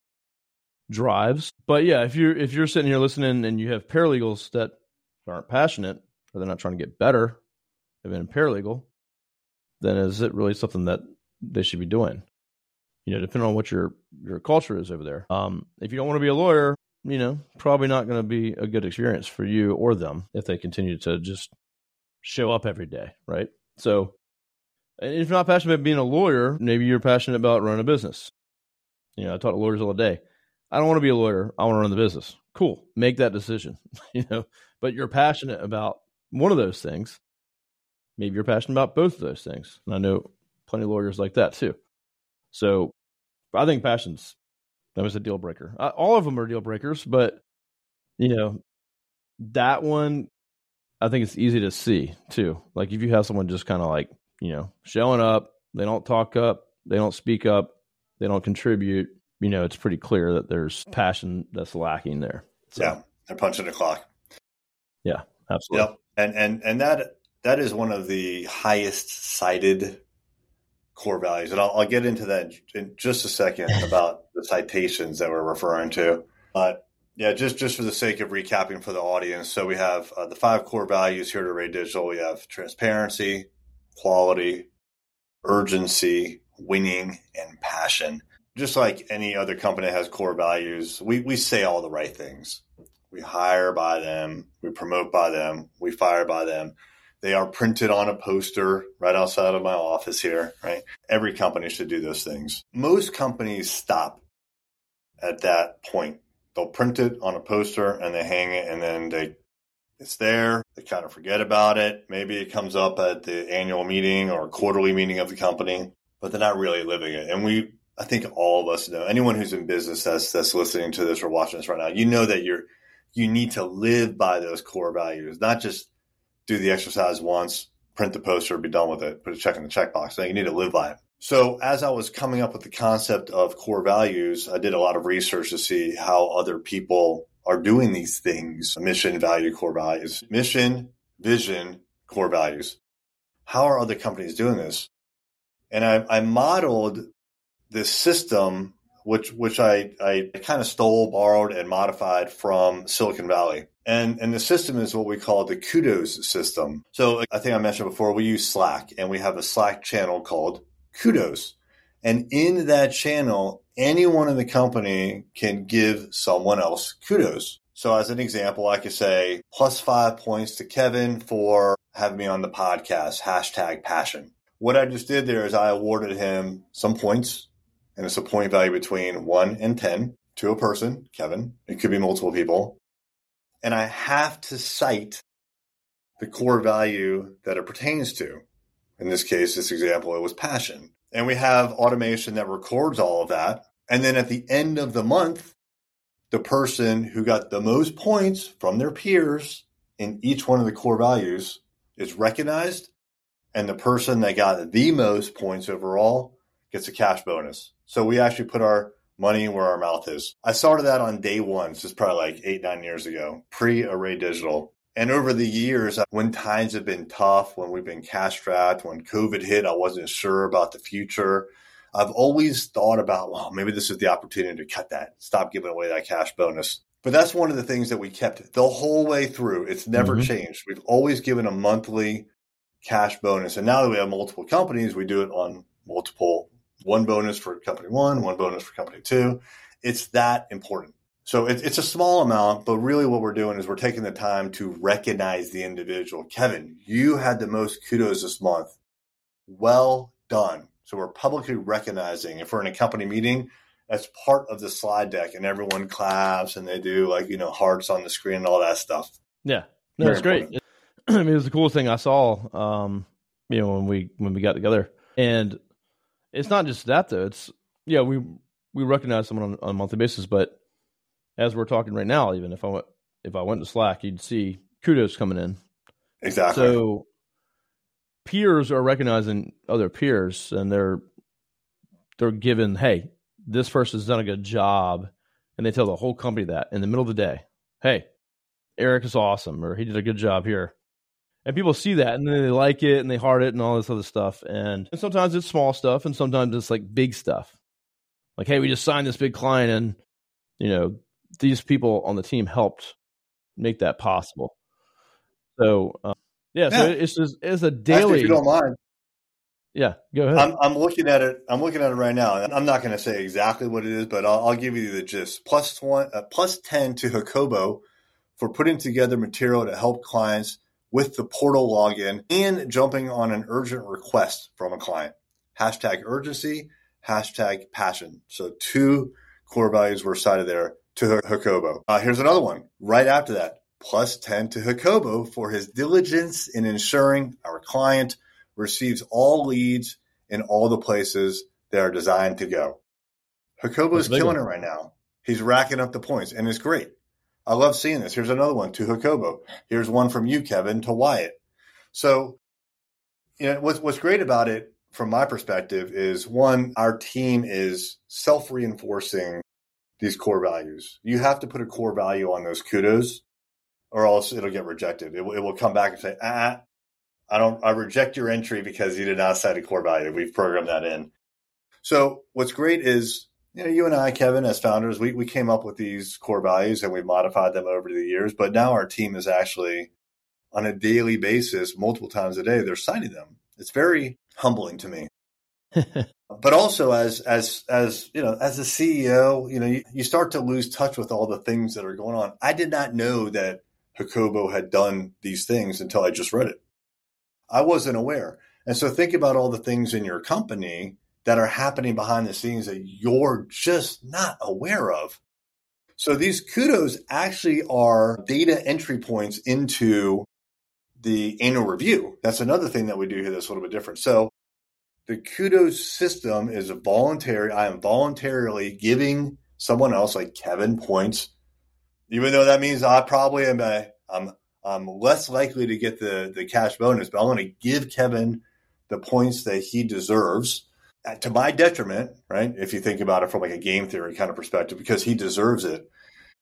drives. But yeah, if you're sitting here listening and you have paralegals that aren't passionate or they're not trying to get better, they've been paralegal, then is it really something that they should be doing? Depending on what your culture is over there. If you don't want to be a lawyer, probably not going to be a good experience for you or them if they continue to just show up every day, right? So if you're not passionate about being a lawyer, maybe you're passionate about running a business. I talk to lawyers all day. I don't want to be a lawyer. I want to run the business. Cool. Make that decision, but you're passionate about one of those things. Maybe you're passionate about both of those things. And I know plenty of lawyers like that too. So I think passion's, that was a deal breaker. All of them are deal breakers, but that one, I think it's easy to see too. Like if you have someone just kind of like, showing up, they don't talk up, they don't speak up, they don't contribute, it's pretty clear that there's passion that's lacking there. So. They're punching the clock. Yeah, absolutely. Yep. And that is one of the highest cited core values. And I'll get into that in just a second about the citations that we're referring to. But yeah, just for the sake of recapping for the audience. So we have the 5 core values here at Array Digital. We have transparency, quality, urgency, winning, and passion. Just like any other company that has core values, we say all the right things. We hire by them, we promote by them, we fire by them. They are printed on a poster right outside of my office here, right? Every company should do those things. Most companies stop at that point. They'll print it on a poster and they hang it, and then it's there. They kind of forget about it. Maybe it comes up at the annual meeting or quarterly meeting of the company, but they're not really living it. And I think all of us know, anyone who's in business that's listening to this or watching this right now, you know that you need to live by those core values, not just do the exercise once, print the poster, be done with it, put a check in the checkbox. No, you need to live by it. So as I was coming up with the concept of core values, I did a lot of research to see how other people are doing these things. Mission, value, core values. Mission, vision, core values. How are other companies doing this? And I modeled this system, which I kind of stole, borrowed, and modified from Silicon Valley. And the system is what we call the Kudos system. So I think I mentioned before, we use Slack, and we have a Slack channel called Kudos. And in that channel, anyone in the company can give someone else kudos. So as an example, I could say +5 points to Kevin for having me on the podcast, #passion. What I just did there is I awarded him some points, and it's a point value between 1 and 10 to a person, Kevin. It could be multiple people. And I have to cite the core value that it pertains to. In this case, this example, it was passion. And we have automation that records all of that. And then at the end of the month, the person who got the most points from their peers in each one of the core values is recognized. And the person that got the most points overall gets a cash bonus. So we actually put our money where our mouth is. I started that on day one. This is probably like 8-9 years ago, pre-Array Digital. And over the years, when times have been tough, when we've been cash strapped, when COVID hit, I wasn't sure about the future. I've always thought about, well, maybe this is the opportunity to cut that, stop giving away that cash bonus. But that's one of the things that we kept the whole way through. It's never changed. We've always given a monthly cash bonus. And now that we have multiple companies, we do it on multiple, one bonus for company one bonus for company two. It's that important. So it's a small amount, but really what we're doing is we're taking the time to recognize the individual. Kevin, you had the most kudos this month. Well done. So we're publicly recognizing. If we're in a company meeting, that's part of the slide deck, and everyone claps and they do hearts on the screen and all that stuff. Yeah, no, it's great. I mean, it was the coolest thing I saw. When we got together, and it's not just that though. It's we recognize someone on a monthly basis, but as we're talking right now, even if I went to Slack, you'd see kudos coming in. Exactly. So peers are recognizing other peers, and they're given, hey, this person's done a good job, and they tell the whole company that in the middle of the day, hey, Eric is awesome, or he did a good job here. And people see that, and then they like it, and they heart it, and all this other stuff. And sometimes it's small stuff, and sometimes it's like big stuff. Like, hey, we just signed this big client, and these people on the team helped make that possible. So, so it's a daily. Actually, if you don't mind. Yeah, go ahead. I'm looking at it. I'm looking at it right now. I'm not going to say exactly what it is, but I'll give you the gist. +10 to Hakobo for putting together material to help clients with the portal login and jumping on an urgent request from a client. #urgency, #passion. So 2 core values were cited there to Hakobo. Here's another one right after that. +10 to Hakobo for his diligence in ensuring our client receives all leads in all the places they are designed to go. Hakobo's killing it right now. He's racking up the points, and it's great. I love seeing this. Here's another one to Hakobo. Here's one from you, Kevin, to Wyatt. So, what's great about it from my perspective is, one, our team is self-reinforcing these core values. You have to put a core value on those kudos, or else it'll get rejected. It will come back and say, I reject your entry because you did not cite a core value. We've programmed that in. So what's great is, you and I, Kevin, as founders, we came up with these core values and we modified them over the years. But now our team is actually on a daily basis, multiple times a day, they're citing them. It's very humbling to me. But also as a CEO, you start to lose touch with all the things that are going on. I did not know that Hakobo had done these things until I just read it. I wasn't aware. And so think about all the things in your company that are happening behind the scenes that you're just not aware of. So these kudos actually are data entry points into the annual review. That's another thing that we do here that's a little bit different. So the kudos system is voluntary. I am voluntarily giving someone else, like Kevin, points, even though that means I probably am I'm less likely to get the cash bonus, but I want to give Kevin the points that he deserves to my detriment, right? If you think about it from like a game theory kind of perspective, because he deserves it.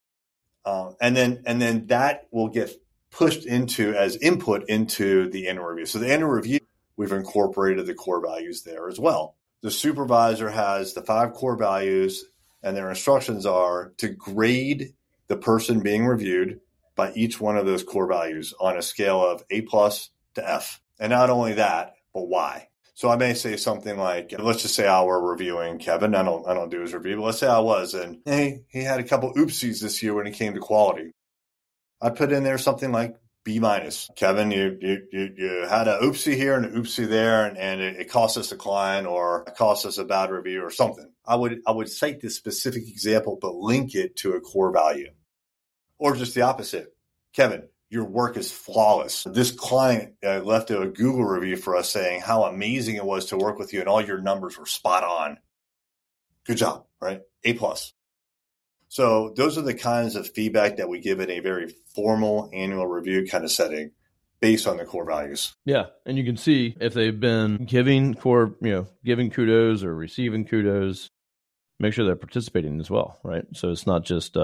And then that will get pushed into as input into the annual review. So the annual review, we've incorporated the core values there as well. The supervisor has the 5 core values, and their instructions are to grade the person being reviewed by each one of those core values on a scale of A+ to F. And not only that, but why. So I may say something like, let's just say I were reviewing Kevin. I don't do his review, but let's say I was, and hey, he had a couple oopsies this year when it came to quality. I'd put in there something like B-. Kevin, you had an oopsie here and an oopsie there, and it cost us a client or it cost us a bad review or something. I would cite this specific example, but link it to a core value. Or just the opposite. Kevin, your work is flawless. This client left a Google review for us saying how amazing it was to work with you and all your numbers were spot on. Good job, right? A+. So those are the kinds of feedback that we give in a very formal annual review kind of setting based on the core values. Yeah. And you can see if they've been giving kudos or receiving kudos, make sure they're participating as well, right? So it's not just,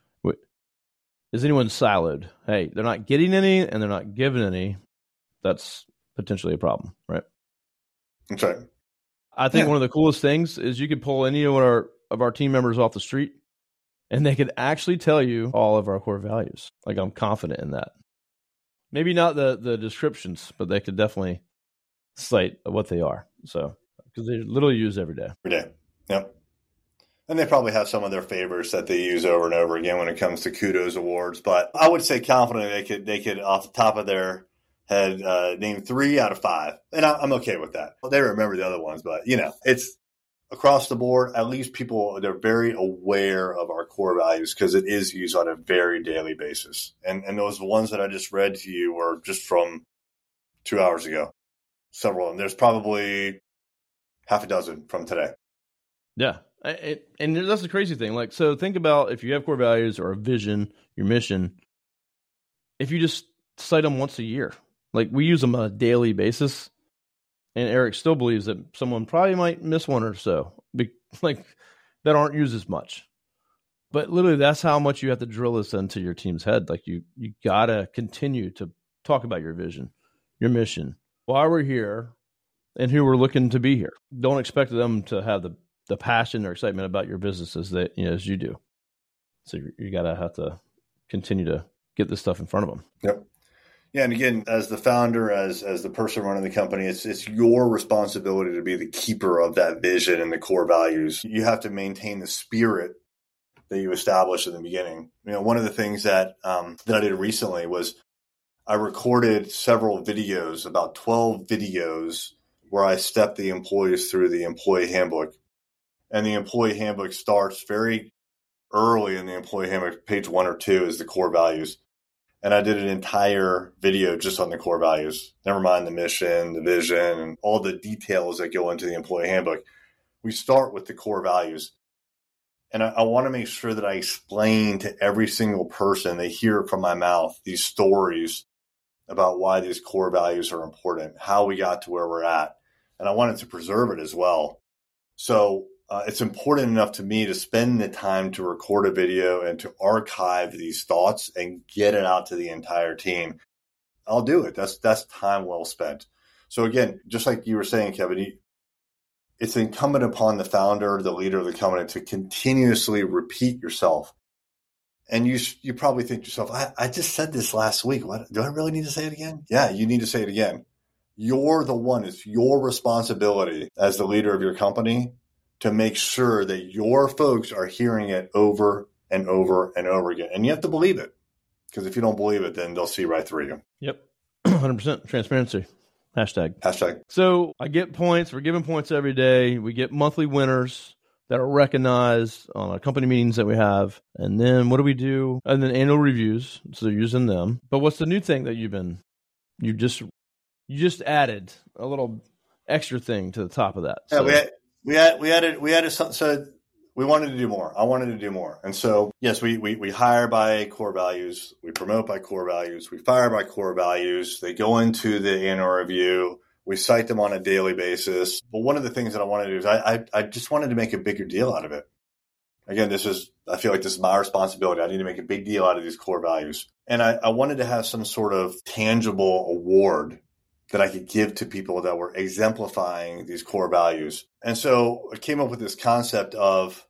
is anyone siloed? Hey, they're not getting any and they're not giving any. That's potentially a problem, right? That's right. I think one of the coolest things is you could pull any of our team members off the street and they could actually tell you all of our core values. Like, I'm confident in that. Maybe not the descriptions, but they could definitely cite what they are. So, because they literally use every day. Every day. Yep. And they probably have some of their favorites that they use over and over again when it comes to kudos awards. But I would say confidently they could off the top of their head name 3 out of 5. And I'm okay with that. They remember the other ones, but it's across the board. At least they're very aware of our core values because it is used on a very daily basis. And those ones that I just read to you were just from 2 hours ago. Several of them. There's probably half a dozen from today. Yeah. And that's the crazy thing. Like, so think about if you have core values or a vision, your mission, if you just cite them once a year, like we use them on a daily basis. And Eric still believes that someone probably might miss one or so, like that aren't used as much. But literally, that's how much you have to drill this into your team's head. Like you gotta continue to talk about your vision, your mission, why we're here, and who we're looking to be here. Don't expect them to have the passion or excitement about your business as you do. So you gotta have to continue to get this stuff in front of them. Yep. Yeah, and again, as the founder, as the person running the company, it's your responsibility to be the keeper of that vision and the core values. You have to maintain the spirit that you established in the beginning. One of the things that I did recently was I recorded several videos, about 12 videos, where I stepped the employees through the employee handbook. And the employee handbook starts very early in the employee handbook. Page 1 or 2 is the core values. And I did an entire video just on the core values. Never mind the mission, the vision, and all the details that go into the employee handbook. We start with the core values. And I want to make sure that I explain to every single person, they hear from my mouth, these stories about why these core values are important, how we got to where we're at. And I wanted to preserve it as well. So it's important enough to me to spend the time to record a video and to archive these thoughts and get it out to the entire team, I'll do it. That's time well spent. So again, just like you were saying, Kevin, it's incumbent upon the founder, the leader of the company, to continuously repeat yourself. And you probably think to yourself, I just said this last week. What, do I really need to say it again? Yeah, you need to say it again. You're the one. It's your responsibility as the leader of your company to make sure that your folks are hearing it over and over and over again. And you have to believe it, because if you don't believe it, then they'll see right through you. Yep. 100% transparency. Hashtag. So I get points. We're giving points every day. We get monthly winners that are recognized on our company meetings that we have. And then what do we do? And then annual reviews. So they're using them. But what's the new thing that you just added a little extra thing to the top of that? So. Yeah, we added something. So we wanted to do more. I wanted to do more. And so, yes, we hire by core values. We promote by core values. We fire by core values. They go into the annual review. We cite them on a daily basis. But one of the things that I wanted to do is I just wanted to make a bigger deal out of it. Again, I feel like this is my responsibility. I need to make a big deal out of these core values. And I wanted to have some sort of tangible award that I could give to people that were exemplifying these core values. And so I came up with this concept of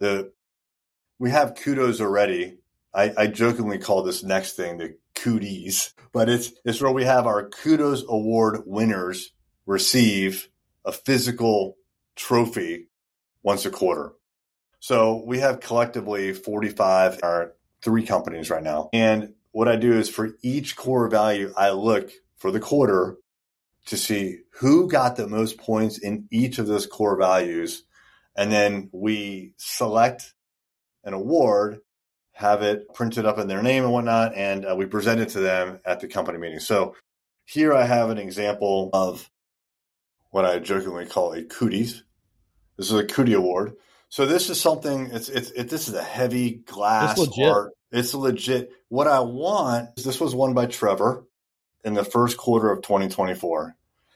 we have kudos already. I jokingly call this next thing the cooties, but it's where we have our kudos award winners receive a physical trophy once a quarter. So we have collectively 45, or 3 companies right now. And what I do is for each core value, I look for the quarter to see who got the most points in each of those core values. And then we select an award, have it printed up in their name and whatnot, and we present it to them at the company meeting. So here I have an example of what I jokingly call a cooties. This is a cootie award. So this is something, this is a heavy glass art. It's legit. What I want is, this was won by Trevor in the first quarter of 2024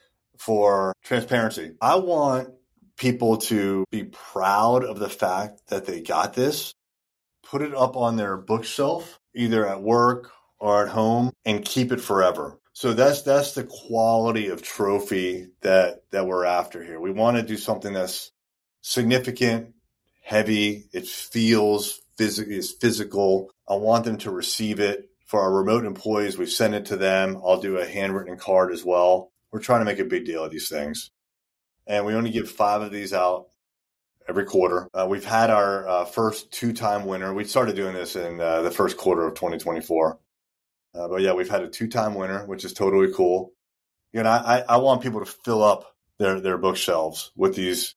for transparency. I want people to be proud of the fact that they got this, put it up on their bookshelf, either at work or at home, and keep it forever. So that's the quality of trophy that we're after here. We want to do something that's significant, heavy. It feels physical. I want them to receive it. For our remote employees, we send it to them. I'll do a handwritten card as well. We're trying to make a big deal of these things. And we only give 5 of these out every quarter. We've had our first 2-time winner. We started doing this in the first quarter of 2024. But yeah, we've had a 2-time winner, which is totally cool. You know, I want people to fill up their bookshelves with these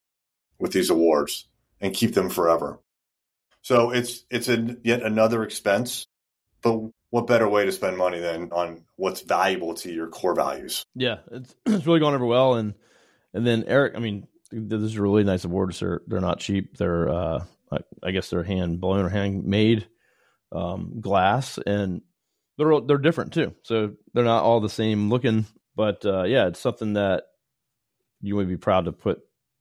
awards and keep them forever. So it's yet another expense, but what better way to spend money than on what's valuable to your core values? Yeah, it's really gone over well. And then Eric, I mean, this is really nice awards. They're not cheap. They're I guess they're hand blown or handmade glass, and they're different too. So they're not all the same looking, but yeah, it's something that you would be proud to put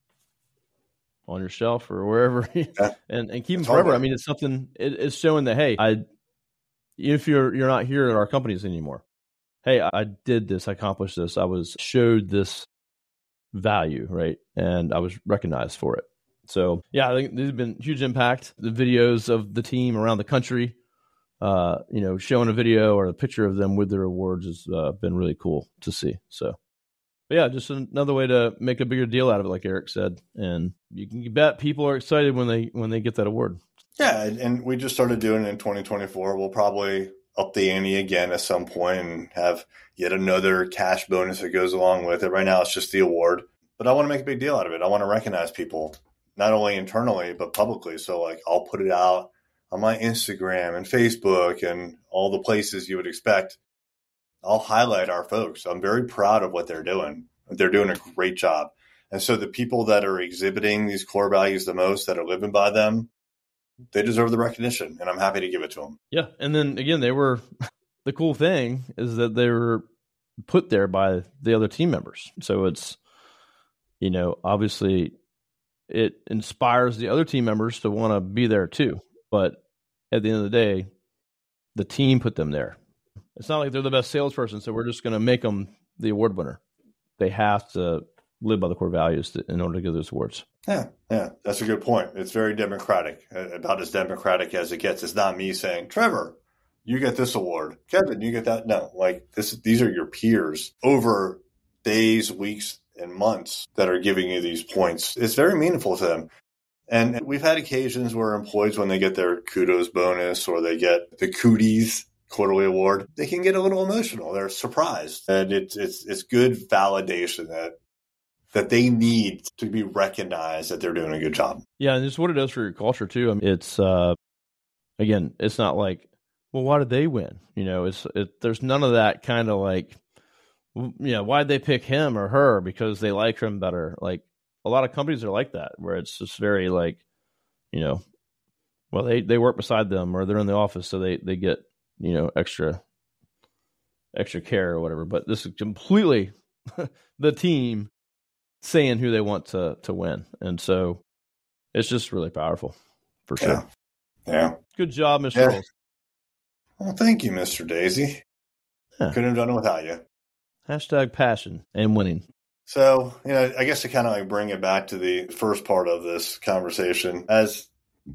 on your shelf or wherever, and keep them forever. I mean, it's something. It's showing that, hey, if you're not here at our companies anymore, hey, I did this, I accomplished this, I was showed this value, right? And I was recognized for it. So yeah, I think there's been huge impact. The videos of the team around the country, showing a video or a picture of them with their awards has been really cool to see. So, but yeah, just another way to make a bigger deal out of it, like Eric said. And you can bet people are excited when they get that award. Yeah, and we just started doing it in 2024. We'll probably up the ante again at some point and have yet another cash bonus that goes along with it. Right now, it's just the award. But I want to make a big deal out of it. I want to recognize people, not only internally, but publicly. So, like, I'll put it out on my Instagram and Facebook and all the places you would expect. I'll highlight our folks. I'm very proud of what they're doing. They're doing a great job. And so the people that are exhibiting these core values the most, that are living by them, they deserve the recognition, and I'm happy to give it to them. Yeah. And then again, the cool thing is that they were put there by the other team members. So it's, obviously it inspires the other team members to want to be there too. But at the end of the day, the team put them there. It's not like they're the best salesperson, so we're just going to make them the award winner. They have to live by the core values in order to get those awards. Yeah, that's a good point. It's very democratic, about as democratic as it gets. It's not me saying, Trevor, you get this award. Kevin, you get that. No, like these are your peers over days, weeks, and months that are giving you these points. It's very meaningful to them. And we've had occasions where employees, when they get their kudos bonus or they get the cooties quarterly award, they can get a little emotional. They're surprised. And it's good validation that they need to be recognized that they're doing a good job. Yeah, and it's what it does for your culture too. I mean, it's again, it's not like, well, why did they win? There's none of that kind of like, why'd they pick him or her because they like him better? Like a lot of companies are like that, where it's just very like, well, they work beside them or they're in the office, so they get, extra care or whatever. But this is completely the team saying who they want to win. And so it's just really powerful for sure. Yeah. Good job, Mr. Olson. Well, thank you, Mr. Daisy. Yeah. Couldn't have done it without you. #passion and winning. So, I guess to kind of like bring it back to the first part of this conversation, as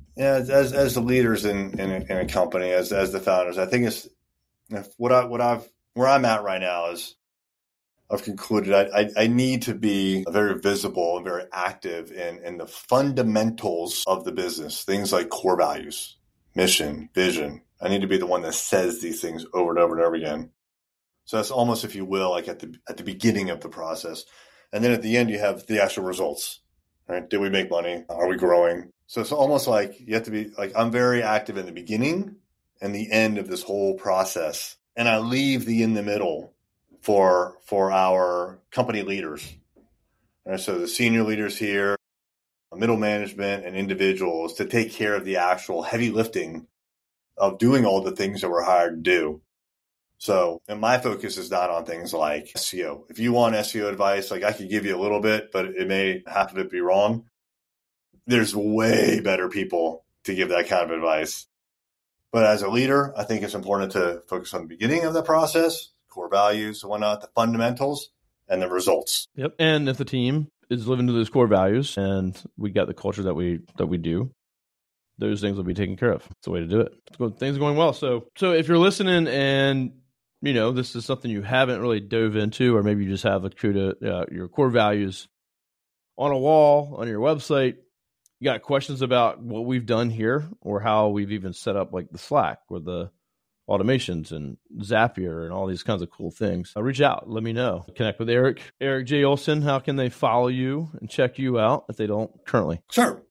the leaders in a company, as the founders, I think it's where I'm at right now is I've concluded I need to be very visible and very active in the fundamentals of the business, things like core values, mission, vision. I need to be the one that says these things over and over and over again. So that's almost, if you will, like at the beginning of the process. And then at the end, you have the actual results, right? Did we make money? Are we growing? So it's almost like you have to be like, I'm very active in the beginning and the end of this whole process. And I leave the in the middle for our company leaders. Right? So the senior leaders here, middle management and individuals to take care of the actual heavy lifting of doing all the things that we're hired to do. So, and my focus is not on things like SEO. If you want SEO advice, like I could give you a little bit, but it may half of it be wrong. There's way better people to give that kind of advice. But as a leader, I think it's important to focus on the beginning of the process, core values and whatnot, the fundamentals, and the results. Yep. And if the team is living to those core values and we got the culture that we do, those things will be taken care of. It's the way to do it. Things are going well. So if you're listening and this is something you haven't really dove into, or maybe you just have your core values on a wall on your website, you got questions about what we've done here or how we've even set up like the Slack or the automations and Zapier and all these kinds of cool things, reach out. Let me know. Connect with Eric J. Olson. How can they follow you and check you out if they don't currently? Sure.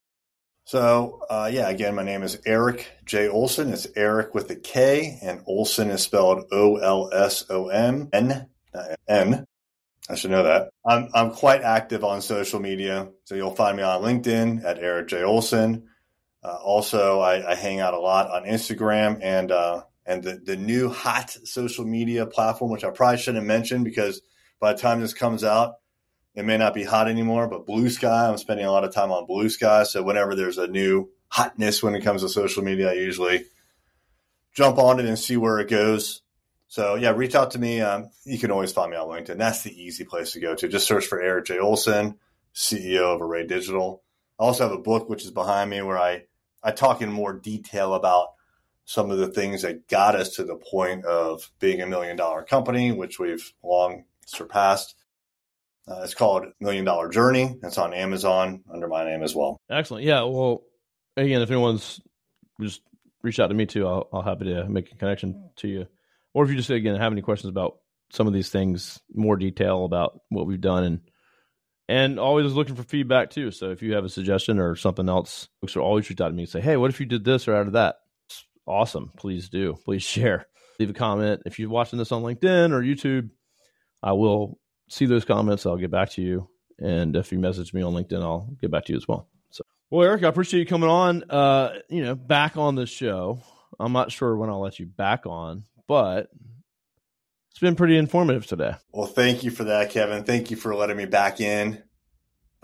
So, again, my name is Eric J. Olson. It's Eric with a K, and Olson is spelled Olson, N. I should know that. I'm quite active on social media, so you'll find me on LinkedIn at Eric J. Olson. Also, I hang out a lot on Instagram and the new hot social media platform, which I probably shouldn't mention because by the time this comes out, it may not be hot anymore, but Blue Sky, I'm spending a lot of time on Blue Sky. So whenever there's a new hotness when it comes to social media, I usually jump on it and see where it goes. So yeah, reach out to me. You can always find me on LinkedIn. That's the easy place to go to. Just search for Eric J. Olson, CEO of Array Digital. I also have a book, which is behind me, where I talk in more detail about some of the things that got us to the point of being $1 million company, which we've long surpassed. It's called $1 Million Journey. It's on Amazon under my name as well. Excellent. Yeah. Well, again, if anyone's just reach out to me too, I'll happy to make a connection to you. Or if you just, again, have any questions about some of these things, more detail about what we've done and always looking for feedback too. So if you have a suggestion or something else, folks are always reach out to me and say, hey, what if you did this or added that? It's awesome. Please do. Please share. Leave a comment. If you're watching this on LinkedIn or YouTube, I will see those comments. I'll get back to you. And if you message me on LinkedIn, I'll get back to you as well. So, well, Eric, I appreciate you coming on, back on the show. I'm not sure when I'll let you back on, but it's been pretty informative today. Well, thank you for that, Kevin. Thank you for letting me back in. But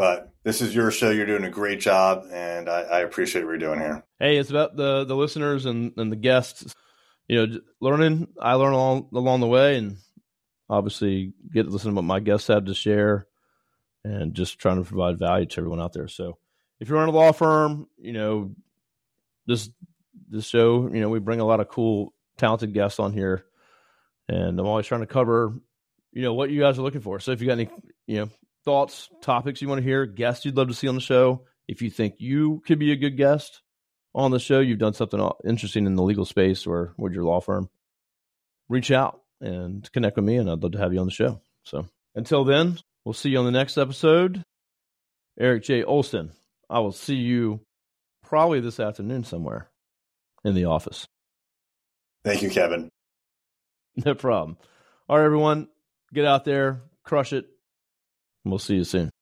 This is your show. You're doing a great job, and I appreciate what you're doing here. Hey, it's about the listeners and the guests. Learning. I learn along the way, and obviously get to listen to what my guests have to share, and just trying to provide value to everyone out there. So, if you're in a law firm, this show, we bring a lot of cool, talented guests on here, and I'm always trying to cover, what you guys are looking for. So, if you got any, thoughts, topics you want to hear, guests you'd love to see on the show, if you think you could be a good guest on the show, you've done something interesting in the legal space or with your law firm, reach out and connect with me, and I'd love to have you on the show. So until then, we'll see you on the next episode. Eric J. Olson, I will see you probably this afternoon somewhere in the office. Thank you, Kevin. No problem. All right, everyone, get out there, crush it. We'll see you soon.